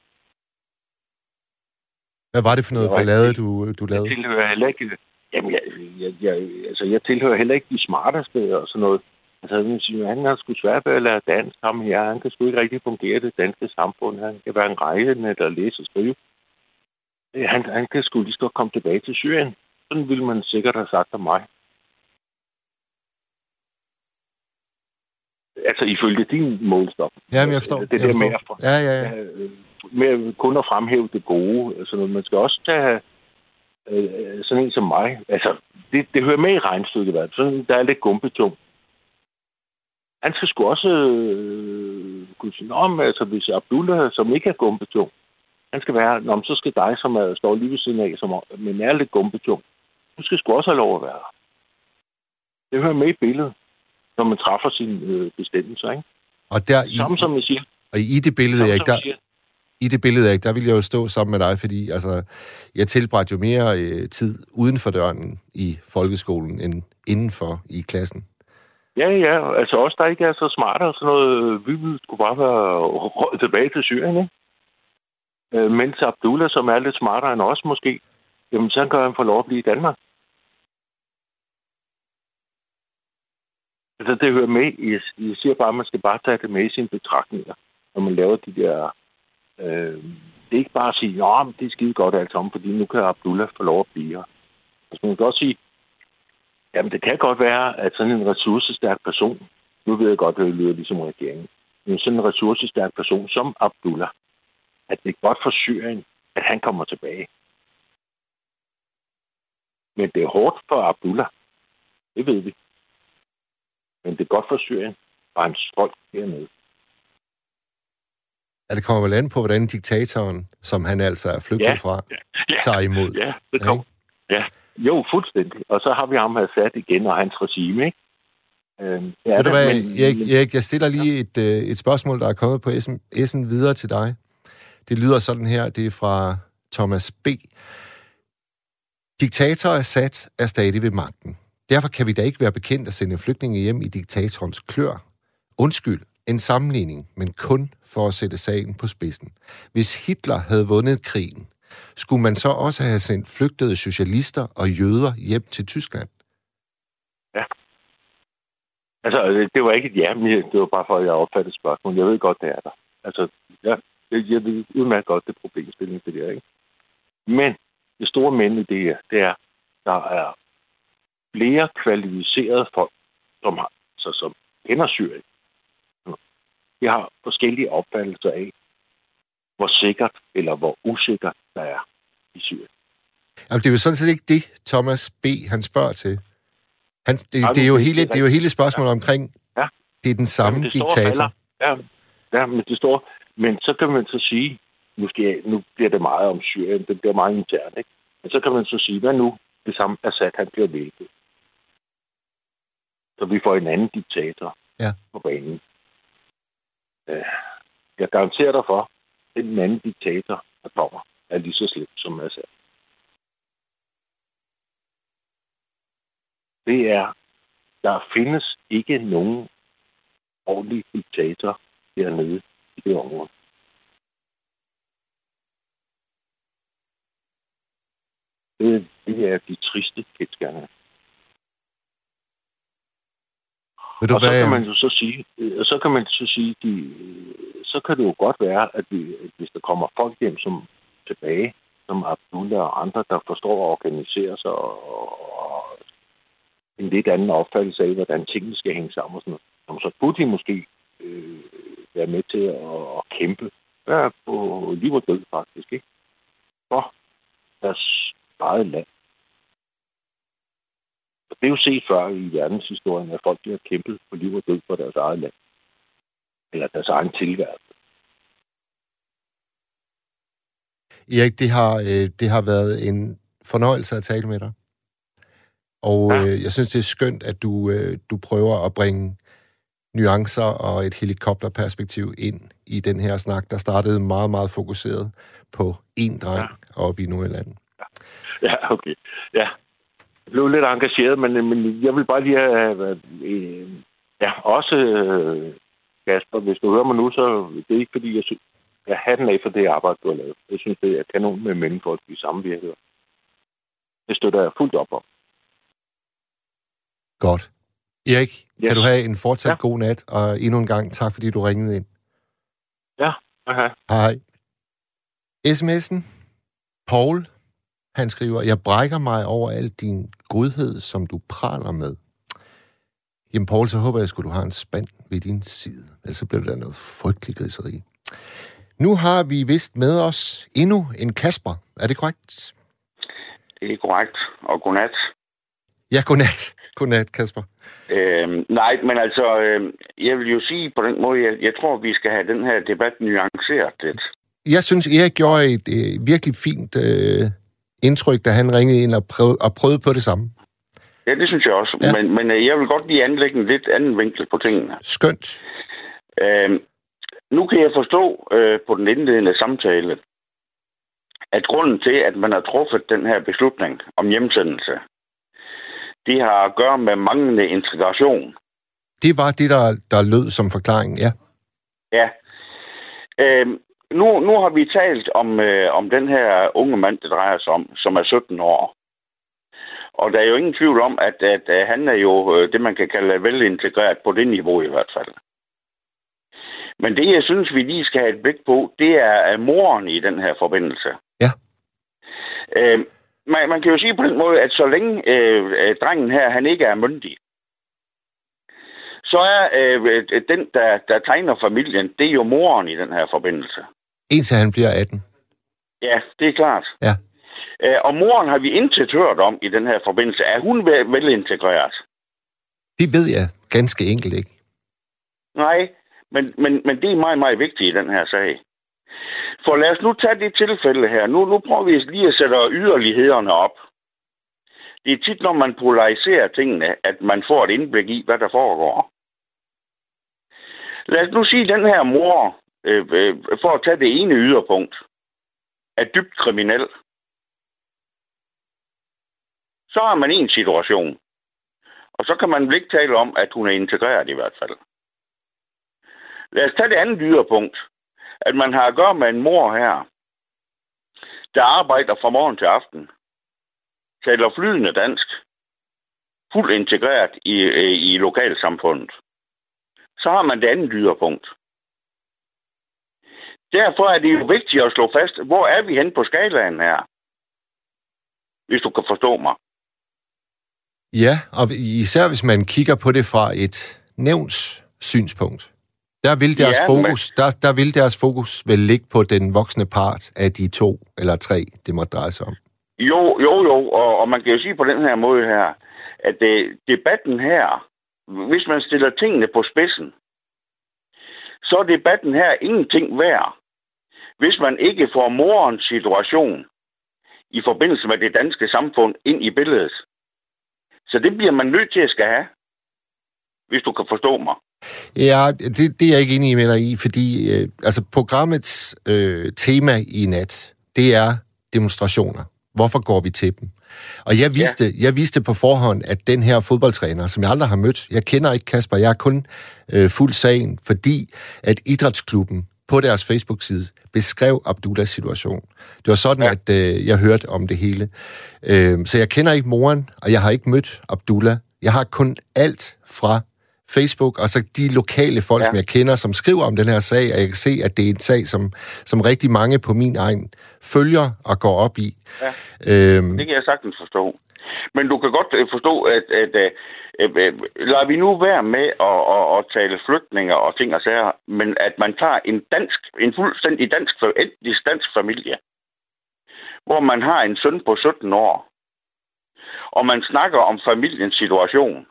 Speaker 2: Hvad var det for noget ballade, du lavede?
Speaker 4: Jeg tilhører heller ikke... Jamen, jeg tilhører heller ikke de smarteste og sådan noget. Altså, han har sgu svært ved at lære dansk. Han kan sgu ikke rigtig fungere i det danske samfund. Han kan være en rejende, der læse og skrive. Han kan sgu lige så komme tilbage til Syrien. Sådan ville man sikkert have sagt om mig. Altså, ifølge din målstok.
Speaker 2: Jamen, jeg forstår.
Speaker 4: Med kun at fremhæve det gode. Altså, man skal også tage sådan en som mig. Altså, det hører med i regnstykket. Sådan, der er lidt gumpetung. Han skal sgu også kunne sige, altså, hvis Abdullah, som ikke er gumpetung, han skal være, så skal dig, som står lige ved siden af, men er lidt gumpetung. Du skal sgu også have lov at være. Det hører med i billedet, når man træffer sine bestemmelser, ikke?
Speaker 2: Og
Speaker 4: samme som jeg siger.
Speaker 2: Og i det billede, Erik, der vil jeg jo stå sammen med dig, fordi altså, jeg tilbragte jo mere tid uden for døren i folkeskolen, end indenfor i klassen.
Speaker 4: Ja, altså os, der ikke er så smarte og sådan noget, vi skulle bare være tilbage til Syrien, ikke? Mens Abdullah, som er lidt smartere end os måske, jamen så kan han få lov at blive i Danmark. Altså det hører med. Jeg siger bare, at man skal bare tage det med i sine betragtninger, når man laver de der... det er ikke bare at sige, men det er skide godt alt sammen, fordi nu kan Abdullah få lov at blive her. Altså man kan godt sige, jamen det kan godt være, at sådan en ressourcestærk person, nu ved jeg godt, at det lyder ligesom regeringen, men sådan en ressourcestærk person som Abdullah, at det er godt for Syrien, at han kommer tilbage. Men det er hårdt for Abdullah. Det ved vi. Men det er godt for Syrien og hans folk dernede.
Speaker 2: Ja, det kommer vel an på, hvordan diktatoren, som han altså er flygtet fra, tager imod.
Speaker 4: Ja, det kommer. Ja, jo, fuldstændig. Og så har vi ham Assad igen og hans regime, ikke?
Speaker 2: Ved du hvad, Erik, jeg stiller lige et spørgsmål, der er kommet på SMS'en videre til dig. Det lyder sådan her, det er fra Thomas B. Diktator Assad er stadig ved magten. Derfor kan vi da ikke være bekendt at sende flygtninge hjem i diktatorens klør. Undskyld, en sammenligning, men kun for at sætte sagen på spidsen. Hvis Hitler havde vundet krigen, skulle man så også have sendt flygtede socialister og jøder hjem til Tyskland?
Speaker 4: Ja. Altså, det var ikke et ja, men det var bare for, at jeg opfattede spørgsmålet. Jeg ved godt, det er der. Altså, ja, jeg ved udmærket godt, det problemstilling, det der, ikke? Men det store men i det her, det er, der er flere kvalificerede folk, som kender Syrien. De har forskellige opfattelser af, hvor sikkert eller hvor usikkert der er i Syrien.
Speaker 2: Jamen, det er jo sådan set ikke det, Thomas B. han spørger til. Det er jo hele spørgsmålet omkring, det er den samme diktator.
Speaker 4: Ja, men det står... Men så kan man så sige, nu bliver det meget om Syrien, det bliver meget internt, ikke? Men så kan man så sige, hvad nu det samme Assad, han bliver væltet. Så vi får en anden diktator på banen. jeg garanterer dig for, at den anden diktator, der kommer, er lige så slemt som Assad. Det er, der findes ikke nogen ordentlig diktator dernede i det område. Det er de triste kendsgerninger. Og så kan man jo så sige, så kan det jo godt være, at hvis der kommer folk hjem som tilbage, som Abdullah og andre, der forstår at organisere sig og en lidt anden opfattelse af, hvordan tingene skal hænge sammen og sådan noget, så burde de måske være med til at kæmpe på liv og død faktisk, ikke? For deres eget land. Og det er jo set før i verdenshistorien, at folk har kæmpet på liv og død for deres eget land. Eller deres egen tilværelse.
Speaker 2: Erik, det har været en fornøjelse at tale med dig. Og jeg synes, det er skønt, at du prøver at bringe nuancer og et helikopterperspektiv ind i den her snak, der startede meget, meget fokuseret på én dreng oppe i Nordjylland.
Speaker 4: Ja, okay. Ja. Jeg blev lidt engageret, men jeg vil bare lige have... også... Kasper, hvis du hører mig nu, så det er ikke fordi, jeg har den af for det arbejde, du har lavet. Jeg synes, det er kanon med mellemfolkelige samvirker. Det støtter jeg fuldt op om.
Speaker 2: Godt. Erik, kan du have en fortsat god nat, og endnu en gang tak, fordi du ringede ind.
Speaker 4: Ja, hej.
Speaker 2: Hej. SMS'en. Paul, han skriver, jeg brækker mig over al din godhed, som du praler med. Jamen, Paul, så håber jeg, at du har en spand ved din side. Ellers så bliver det da noget frygtelig griseri. Nu har vi vist med os endnu en Kasper. Er det korrekt?
Speaker 5: Det er korrekt. Og godnat.
Speaker 2: Ja, godnat. Godnat, Kasper.
Speaker 5: Nej, men altså, jeg vil jo sige på den måde, jeg tror, vi skal have den her debat nuanceret lidt.
Speaker 2: Jeg synes, Erik gjorde et virkelig fint indtryk, da han ringede ind og prøvede på det samme.
Speaker 5: Ja, det synes jeg også. Ja. Men jeg vil godt lige anlægge en lidt anden vinkel på tingene.
Speaker 2: Skønt.
Speaker 5: Nu kan jeg forstå på den indledende samtale, at grunden til, at man har truffet den her beslutning om hjemsendelse, det har at gøre med manglende integration.
Speaker 2: Det var det, der lød som forklaring, ja.
Speaker 5: Ja. Nu har vi talt om den her unge mand, det drejer sig om, som er 17 år. Og der er jo ingen tvivl om, at han er jo det, man kan kalde velintegreret på det niveau i hvert fald. Men det, jeg synes, vi lige skal have et blik på, det er moren i den her forbindelse.
Speaker 2: Ja.
Speaker 5: Man kan jo sige på den måde, at så længe drengen her, han ikke er myndig, så er den, der tegner familien, det er jo moren i den her forbindelse.
Speaker 2: Indtil han bliver 18.
Speaker 5: Ja, det er klart.
Speaker 2: Ja.
Speaker 5: Og moren har vi intet hørt om i den her forbindelse. Er hun velintegreret?
Speaker 2: Det ved jeg ganske enkelt ikke.
Speaker 5: Nej, men det er meget, meget vigtigt i den her sag. For lad os nu tage det tilfælde her. Nu prøver vi lige at sætte yderlighederne op. Det er tit, når man polariserer tingene, at man får et indblik i, hvad der foregår. Lad os nu sige, at den her mor, for at tage det ene yderpunkt, er dybt kriminel. Så har man en situation. Og så kan man vel ikke tale om, at hun er integreret i hvert fald. Lad os tage det andet yderpunkt. At man har at gøre med en mor her, der arbejder fra morgen til aften. Taler flydende dansk. Fuldt integreret i lokalsamfundet. Så har man det andet yderpunkt. Derfor er det jo vigtigt at slå fast, hvor er vi henne på skalaen her? Hvis du kan forstå mig.
Speaker 2: Ja, og især hvis man kigger på det fra et nævns synspunkt. Der vil deres fokus vel ligge på den voksne part af de 2 eller 3, det må dreje sig om.
Speaker 5: Jo, og man kan jo sige på den her måde her, at debatten her, hvis man stiller tingene på spidsen, så er debatten her ingenting værd, hvis man ikke får morens situation i forbindelse med det danske samfund ind i billedet. Så det bliver man nødt til at skal have, hvis du kan forstå mig.
Speaker 2: Ja, det er jeg ikke enig med dig i, fordi programmets tema i nat, det er demonstrationer. Hvorfor går vi til dem? Og jeg vidste på forhånd, at den her fodboldtræner, som jeg aldrig har mødt, jeg kender ikke Kasper, jeg har kun fulgt sagen, fordi at idrætsklubben på deres Facebook-side beskrev Abdullahs situation. Det var sådan, at jeg hørte om det hele. Så jeg kender ikke moren, og jeg har ikke mødt Abdullah. Jeg har kun alt fra Facebook, og så de lokale folk, som jeg kender, som skriver om den her sag, og jeg kan se, at det er en sag, som rigtig mange på min egen følger og går op i.
Speaker 5: Ja. Det kan jeg sagtens forstå. Men du kan godt forstå, at lader vi nu være med at tale flygtninge og ting og sager, men at man tager en fuldstændig dansk familie, hvor man har en søn på 17 år, og man snakker om familiens situation,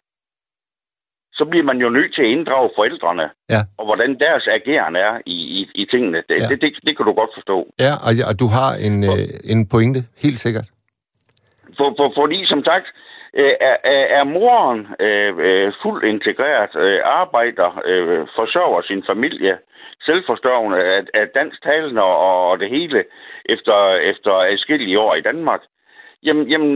Speaker 5: så bliver man jo nødt til at inddrage forældrene, og hvordan deres ageren er i tingene. Det kan du godt forstå.
Speaker 2: Ja, og du har en pointe, helt sikkert.
Speaker 5: Fordi, som sagt, er moren fuldt integreret, arbejder, forsørger sin familie, selvforsørgende, er dansktalende og det hele efter adskillige år i Danmark, jamen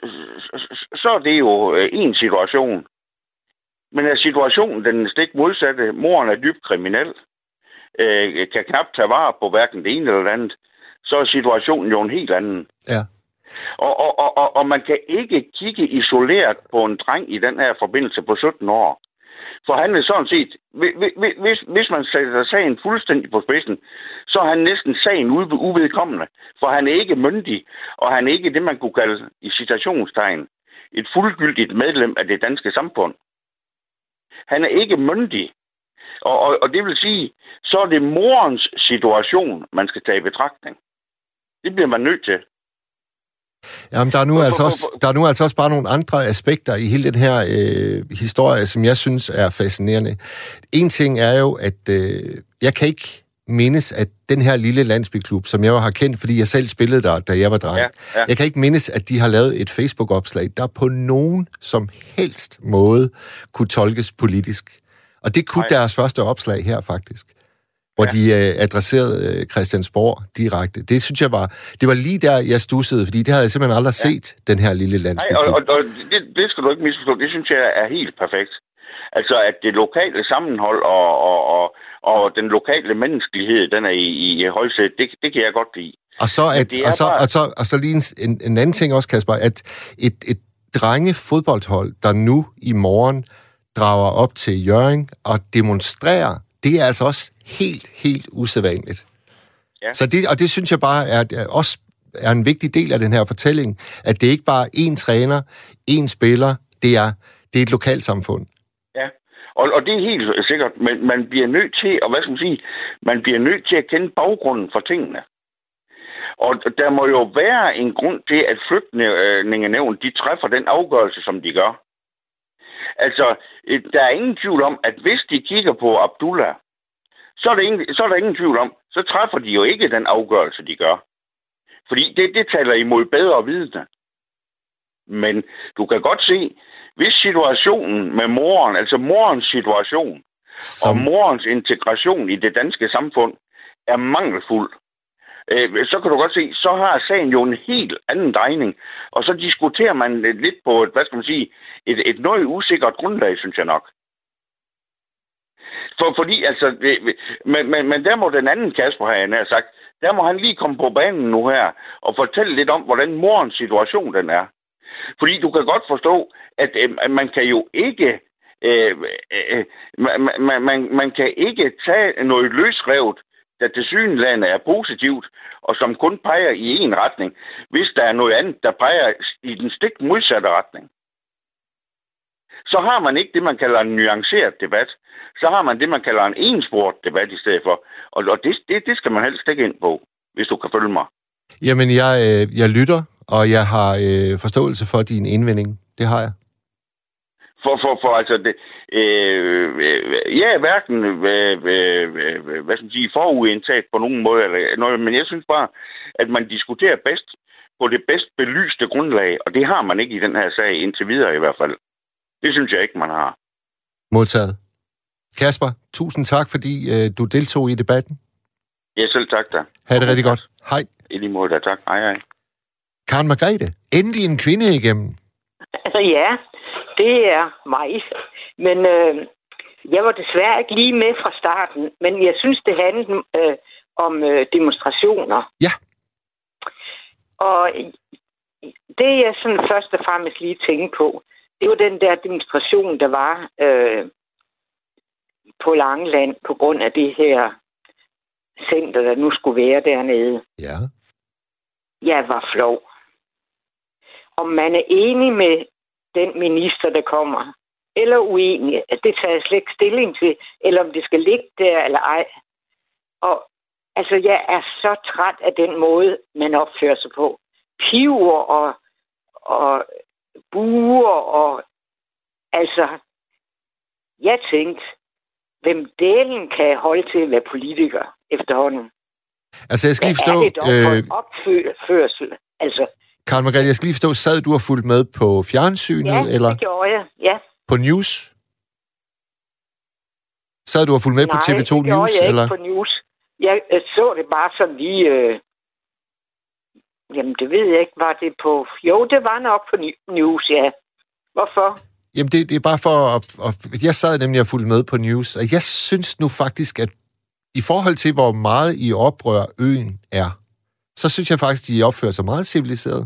Speaker 5: så er det jo en situation. Men er situationen den stik modsatte, moren er dybt kriminel, kan knap tage vare på hverken det ene eller det andet, så er situationen jo en helt anden. Ja. Og man kan ikke kigge isoleret på en dreng i den her forbindelse på 17 år. For han er sådan set, hvis man sætter sagen fuldstændig på spidsen, så er han næsten sagen uvedkommende. For han er ikke myndig, og han er ikke det, man kunne kalde i citationstegn et fuldgyldigt medlem af det danske samfund. Han er ikke myndig. Og det vil sige, så er det morens situation, man skal tage i betragtning. Det bliver man nødt til.
Speaker 2: Jamen, der er nu altså også bare nogle andre aspekter i hele den her historie, som jeg synes er fascinerende. En ting er jo, at jeg kan ikke mindes, at den her lille landsbyklub, som jeg jo har kendt, fordi jeg selv spillede der, da jeg var dreng, jeg kan ikke mindes, at de har lavet et Facebook-opslag, der på nogen som helst måde kunne tolkes politisk. Og det kunne deres første opslag her, faktisk. Hvor de adresserede Christiansborg direkte. Det synes jeg det var lige der, jeg stussede, fordi det havde jeg simpelthen aldrig set, den her lille landsbyklub.
Speaker 5: Nej, og det skal du ikke misforstå. Det synes jeg er helt perfekt. Altså, at det lokale sammenhold og den lokale menneskelighed, den er i højsæt, det kan jeg godt lide.
Speaker 2: Og så lige en anden ting også, Kasper, at et drenge fodboldhold, der nu i morgen drager op til Hjørring og demonstrerer, det er altså også helt usædvanligt. Ja. Og det synes jeg bare er en vigtig del af den her fortælling, at det ikke bare er én træner, én spiller, det er et lokalsamfund.
Speaker 5: Ja, og det er helt sikkert, men man bliver nødt til, og man bliver nødt til at kende baggrunden for tingene. Og der må jo være en grund til, at flygtningenævnet, de træffer den afgørelse, som de gør. Altså, der er ingen tvivl om, at hvis de kigger på Abdullah, så er der ingen tvivl om, så træffer de jo ikke den afgørelse, de gør. Fordi det taler imod bedre vidne. Men du kan godt se, hvis situationen med moren, altså morens situation, og morens integration i det danske samfund, er mangelfuld, så kan du godt se, så har sagen jo en helt anden drejning. Og så diskuterer man lidt på et noget usikkert grundlag, synes jeg nok. Fordi altså, men der må den anden Kasper, har jeg sagt, der må han lige komme på banen nu her, og fortælle lidt om, hvordan morens situation den er. Fordi du kan godt forstå, at man kan jo ikke, man kan ikke tage noget løsrevet, der tilsyneladende er positivt, og som kun peger i en retning, hvis der er noget andet, der peger i den stik modsatte retning. Så har man ikke det, man kalder en nuanceret debat. Så har man det, man kalder en ensporet debat i stedet for. Og det skal man helst stikke ind på, hvis du kan følge mig.
Speaker 2: Jamen, jeg lytter, og jeg har forståelse for din indvending. Det har jeg.
Speaker 5: For altså, jeg er hverken, forudindtaget på nogen måde, eller noget, men jeg synes bare, at man diskuterer bedst på det bedst belyste grundlag, og det har man ikke i den her sag, indtil videre i hvert fald. Det synes jeg ikke, man har.
Speaker 2: Modtaget. Kasper, tusind tak, fordi du deltog i debatten.
Speaker 5: Ja, selv tak da.
Speaker 2: Ha' det rigtig godt. Hej.
Speaker 5: I lige måde da, tak. Hej.
Speaker 2: Karen Margrethe, endelig en kvinde igennem.
Speaker 6: Ja, det er mig. Men jeg var desværre ikke lige med fra starten, men jeg synes, det handlede om demonstrationer.
Speaker 2: Ja.
Speaker 6: Og det, jeg sådan først og fremmest lige tænkte på, det var den der demonstration, der var på Langeland på grund af det her center, der nu skulle være dernede.
Speaker 2: Ja.
Speaker 6: Jeg var flov. Om man er enig med den minister, der kommer, eller uenig, at det tager jeg slet ikke stilling til, eller om det skal ligge der, eller ej. Og altså, jeg er så træt af den måde, man opfører sig på. Piver og buer, og altså, jeg tænkte, hvem delen kan holde til at være politiker efterhånden?
Speaker 2: Altså, jeg skal lige forstå...
Speaker 6: er det dog for en opførsel? Altså,
Speaker 2: Karen Margrethe, jeg skal lige forstå, sad du og fulgt med på fjernsynet?
Speaker 6: Ja,
Speaker 2: eller?
Speaker 6: Det gjorde jeg, ja.
Speaker 2: På News? Sad du og fulgt med på TV2 News?
Speaker 6: Nej, det gjorde jeg
Speaker 2: eller?
Speaker 6: Ikke på News. Jeg så det bare sådan lige... Jamen, det ved jeg ikke. Var det på... Jo, det var nok på News, ja. Hvorfor?
Speaker 2: Jamen, det er bare for at... Jeg sad nemlig og fulgte med på News, og jeg synes nu faktisk, at i forhold til, hvor meget i oprør øen er, så synes jeg faktisk, de opfører sig meget civiliseret.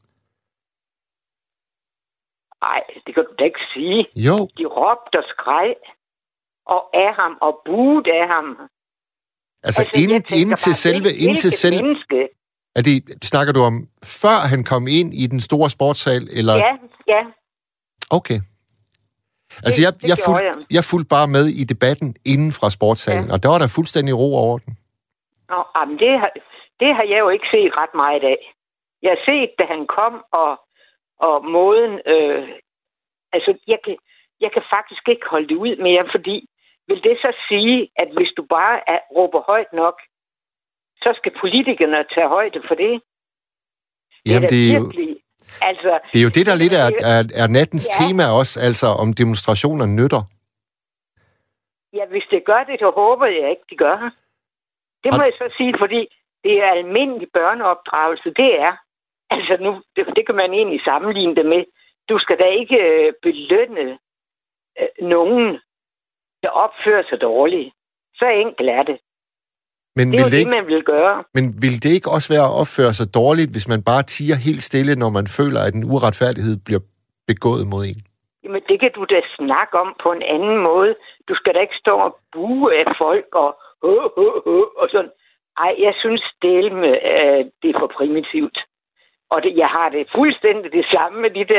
Speaker 6: Nej, det kan du da ikke sige.
Speaker 2: Jo.
Speaker 6: De råbte og skreg og af ham og buede af ham.
Speaker 2: Altså inden til selve...
Speaker 6: Menneske.
Speaker 2: Er det, snakker du om, før han kom ind i den store sportssal, eller?
Speaker 6: Ja.
Speaker 2: Okay. Altså, jeg fulgte bare med i debatten inden fra sportssalen, og der var der fuldstændig ro over den.
Speaker 6: Jamen, det har jeg jo ikke set ret meget af. Jeg har set, da han kom, og måden... altså, jeg kan faktisk ikke holde det ud mere, fordi vil det så sige, at hvis du bare råber højt nok, så skal politikerne tage højde for det?
Speaker 2: Jamen, det er
Speaker 6: virkelig... Altså,
Speaker 2: det er jo det, der lidt er nattens tema også, altså om demonstrationer nytter.
Speaker 6: Ja, hvis det gør det, så håber jeg ikke, de gør. Det må jeg så sige, fordi det er almindelig børneopdragelse, det er. Altså nu, det kan man egentlig sammenligne det med. Du skal da ikke belønne nogen, der opfører sig dårligt. Så enkelt er det.
Speaker 2: Men
Speaker 6: det er jo det, man vil gøre.
Speaker 2: Men vil det ikke også være at opføre sig dårligt, hvis man bare tier helt stille, når man føler, at en uretfærdighed bliver begået mod en?
Speaker 6: Jamen, det kan du da snakke om på en anden måde. Du skal da ikke stå og bue af folk og sådan. Ej, jeg synes det er for primitivt. Og jeg har det fuldstændig det samme med de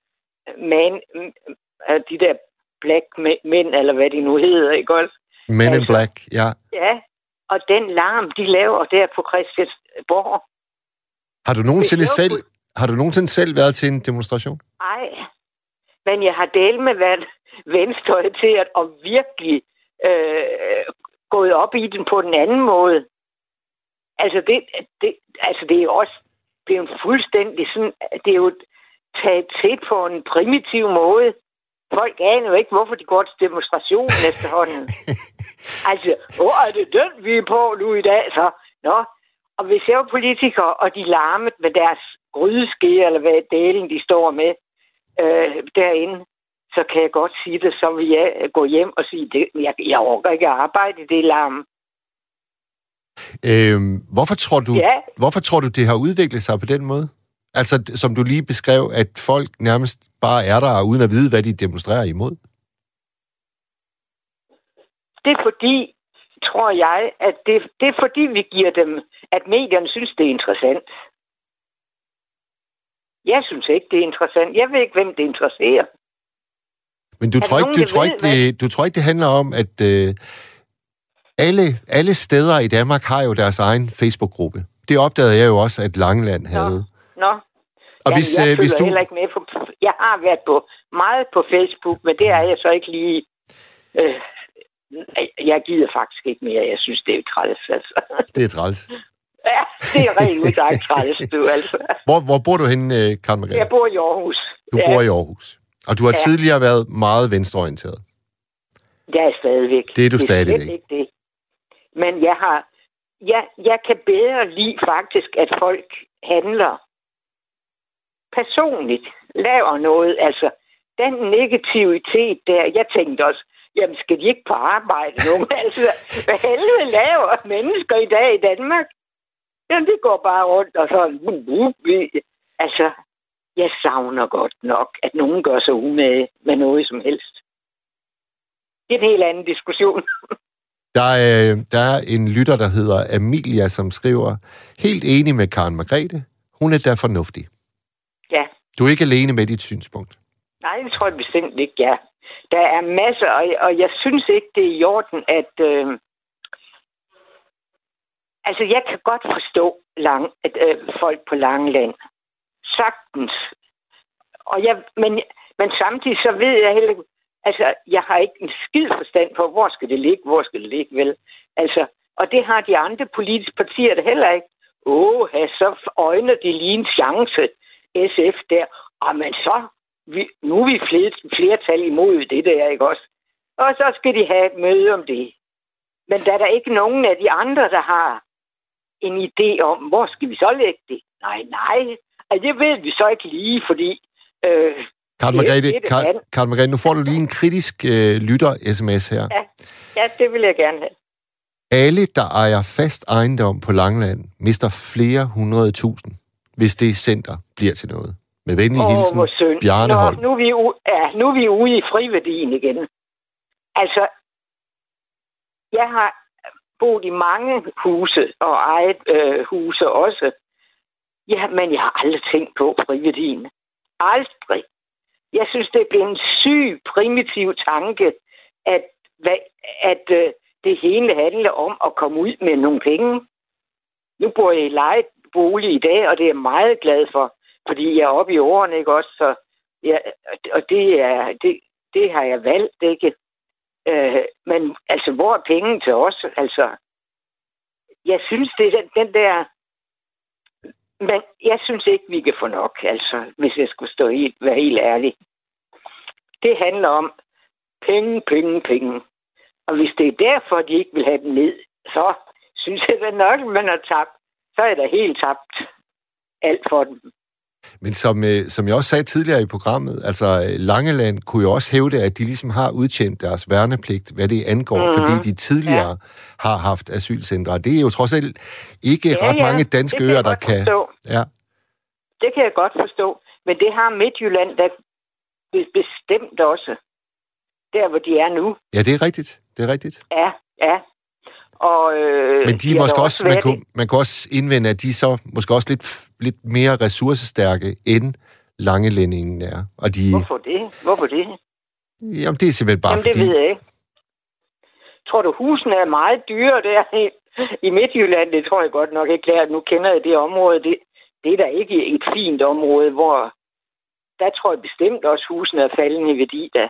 Speaker 6: der black mænd, eller hvad de nu hedder, ikke også?
Speaker 2: Men in Black, ja.
Speaker 6: Ja, og den larm, de laver der på Christiansborg.
Speaker 2: Har du nogensinde selv været til en demonstration?
Speaker 6: Nej, men jeg har delt med været venstreorienteret og virkelig gået op i den på den anden måde. Altså, det er jo også blevet fuldstændig sådan, det er jo taget til på en primitiv måde. Folk aner jo ikke, hvorfor de går til demonstrationen efterhånden. Altså, er det den, vi er på nu i dag, så? Nå, og hvis jeg var politiker, og de larmet med deres grydeske, eller hvad delen de står med derinde, så kan jeg godt sige det, så vil jeg gå hjem og sige, jeg orker ikke at arbejde i det larm.
Speaker 2: Hvorfor tror du, det har udviklet sig på den måde? Altså, som du lige beskrev, at folk nærmest bare er der, uden at vide, hvad de demonstrerer imod?
Speaker 6: Det er fordi, tror jeg, at det er fordi, vi giver dem, at medierne synes, det er interessant. Jeg synes ikke, det er interessant. Jeg ved ikke, hvem det interesserer.
Speaker 2: Men du tror ikke, det handler om, at alle steder i Danmark har jo deres egen Facebook-gruppe. Det opdagede jeg jo også, at Langeland havde.
Speaker 6: Nå.
Speaker 2: Og
Speaker 6: jeg følger heller ikke med på... Jeg har været meget på Facebook, men det er jeg så ikke lige... jeg gider faktisk ikke mere. Jeg synes, det er træls, altså.
Speaker 2: Det er træls.
Speaker 6: Ja, det er rent udsagt træls, du altså.
Speaker 2: Hvor bor du henne, Karen Margrethe?
Speaker 6: Jeg bor i Aarhus.
Speaker 2: Du bor i Aarhus. Og du har tidligere været meget venstreorienteret.
Speaker 6: Det er stadigvæk.
Speaker 2: Det er du stadigvæk.
Speaker 6: Ikke det. Men jeg kan bedre lide faktisk, at folk handler personligt, laver noget. Altså, den negativitet der, jeg tænkte også, jamen skal de ikke på arbejde nu? Altså, hvad helvede laver mennesker i dag i Danmark? Jamen, de går bare rundt og sådan. Altså, jeg savner godt nok, at nogen gør sig umage med noget som helst. Det er en helt anden diskussion.
Speaker 2: Der er en lytter, der hedder Amelia, som skriver, helt enig med Karen Margrethe. Hun er da fornuftig.
Speaker 6: Ja.
Speaker 2: Du er ikke alene med dit synspunkt.
Speaker 6: Nej, det tror jeg bestemt ikke, ja. Der er masser, og jeg synes ikke, det er i orden, at... altså, jeg kan godt forstå folk på Langeland. Sagtens. Men samtidig så ved jeg heller ikke... Altså, jeg har ikke en skid forstand på, hvor skal det ligge, vel? Altså, og det har de andre politiske partier der heller ikke. Så øjner de lige en chance, SF der. Men så, nu er vi flertal imod det der, ikke også? Og så skal de have et møde om det. Men der er der ikke nogen af de andre, der har en idé om, hvor skal vi så lægge det? Nej. Altså, det ved vi så ikke lige, fordi...
Speaker 2: Karen Margrethe, nu får du lige en kritisk lytter-sms her.
Speaker 6: Ja, det vil jeg gerne have.
Speaker 2: Alle, der ejer fast ejendom på Langeland, mister flere 100.000, hvis det center bliver til noget. Med venlig hilsen, Bjarne Holm.
Speaker 6: Nu er vi ude i friværdien igen. Altså, jeg har boet i mange huse og ejet huse også. Ja, men jeg har aldrig tænkt på friværdien. Aldrig. Jeg synes, det bliver en syg, primitiv tanke, at det hele handler om at komme ud med nogle penge. Nu bor jeg i lejet bolig i dag, og det er jeg meget glad for, fordi jeg er oppe i årene, ikke også? Så, ja, og det har jeg valgt, ikke? Men altså, hvor er penge til os? Altså, jeg synes, det er den der... Men jeg synes ikke, vi kan få nok, altså, hvis jeg skulle være helt ærlig. Det handler om penge. Og hvis det er derfor, de ikke vil have dem ned, så synes jeg da nok, man har tabt. Så er der helt tabt alt for dem.
Speaker 2: Men som jeg også sagde tidligere i programmet, altså Langeland kunne jo også hævde, at de ligesom har udtjent deres værnepligt, hvad det angår, fordi de tidligere har haft asylcentre. Det er jo trods alt ikke ret mange danske øer, der kan... Ja.
Speaker 6: Det kan jeg godt forstå. Men det har Midtjylland da bestemt også. Der, hvor de er nu.
Speaker 2: Ja, det er rigtigt.
Speaker 6: Ja. Og,
Speaker 2: men de måske også, man kan også indvende, at de så måske også lidt mere ressourcestærke end langelændingen er. Og de...
Speaker 6: Hvorfor det?
Speaker 2: Jamen, det er simpelthen bare fordi...
Speaker 6: det ved jeg ikke. Tror du, husene er meget dyre der i Midtjylland? Det tror jeg godt nok ikke. Nu kender jeg det område. Det er da ikke et fint område, hvor... Der tror jeg bestemt også, husene er faldende i værdi da.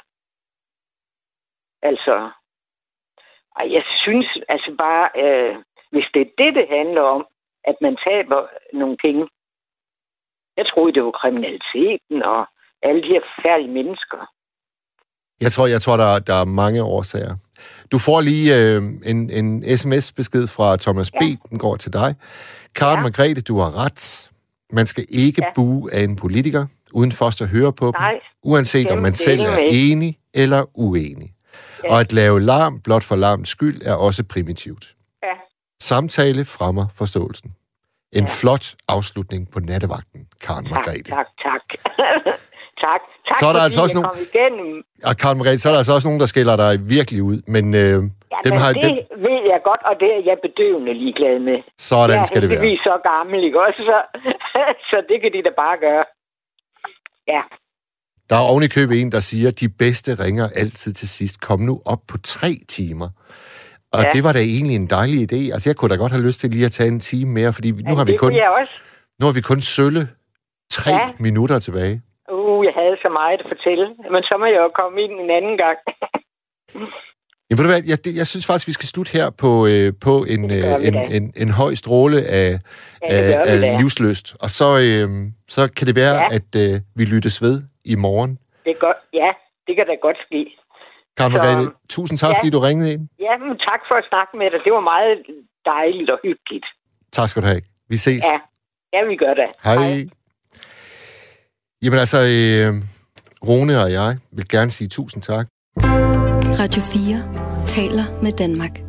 Speaker 6: Altså... Jeg synes altså bare, hvis det er det handler om, at man taber nogle penge. Jeg troede, det var kriminaliteten og alle de her forfærdelige mennesker.
Speaker 2: Jeg tror der er mange årsager. Du får lige en sms-besked fra Thomas B. Den går til dig. Karen Margrethe, du har ret. Man skal ikke bue af en politiker, uden først at høre på dem, uanset om man selv er enig eller uenig. Ja. Og at lave larm blot for larmens skyld er også primitivt.
Speaker 6: Ja.
Speaker 2: Samtale fremmer forståelsen. En flot afslutning på nattevagten, Karen Margrethe.
Speaker 6: Tak. Tak.
Speaker 2: Så er der altså også nogen... Og Karen Margrethe, så er der altså også nogen, der skiller dig virkelig ud, men
Speaker 6: det ved jeg godt, og det er jeg bedøvende ligeglad med.
Speaker 2: Sådan skal det være.
Speaker 6: Jeg er så gammel, ikke også? Så det kan de da bare gøre. Ja.
Speaker 2: Der er oven i købet en, der siger, de bedste ringer altid til sidst. Kom nu op på 3 timer. Og det var da egentlig en dejlig idé. Altså, jeg kunne da godt have lyst til lige at tage en time mere, fordi nu har vi kun sølle 3 minutter tilbage.
Speaker 6: Jeg havde så meget at fortælle. Men så må jeg jo komme ind en anden gang.
Speaker 2: Ja, ved du hvad, jeg synes faktisk, vi skal slutte her på en høj stråle af livslyst. Og så kan det være, at vi lyttes ved i morgen.
Speaker 6: Det kan da godt ske.
Speaker 2: Karen Margrethe, tusind tak, fordi du ringede ind.
Speaker 6: Ja, men tak for at snakke med dig. Det var meget dejligt og hyggeligt.
Speaker 2: Tak skal du have. Vi ses.
Speaker 6: Ja, vi gør det.
Speaker 2: Hej. Jamen altså, Rune og jeg vil gerne sige tusind tak.
Speaker 7: Radio 4 taler med Danmark.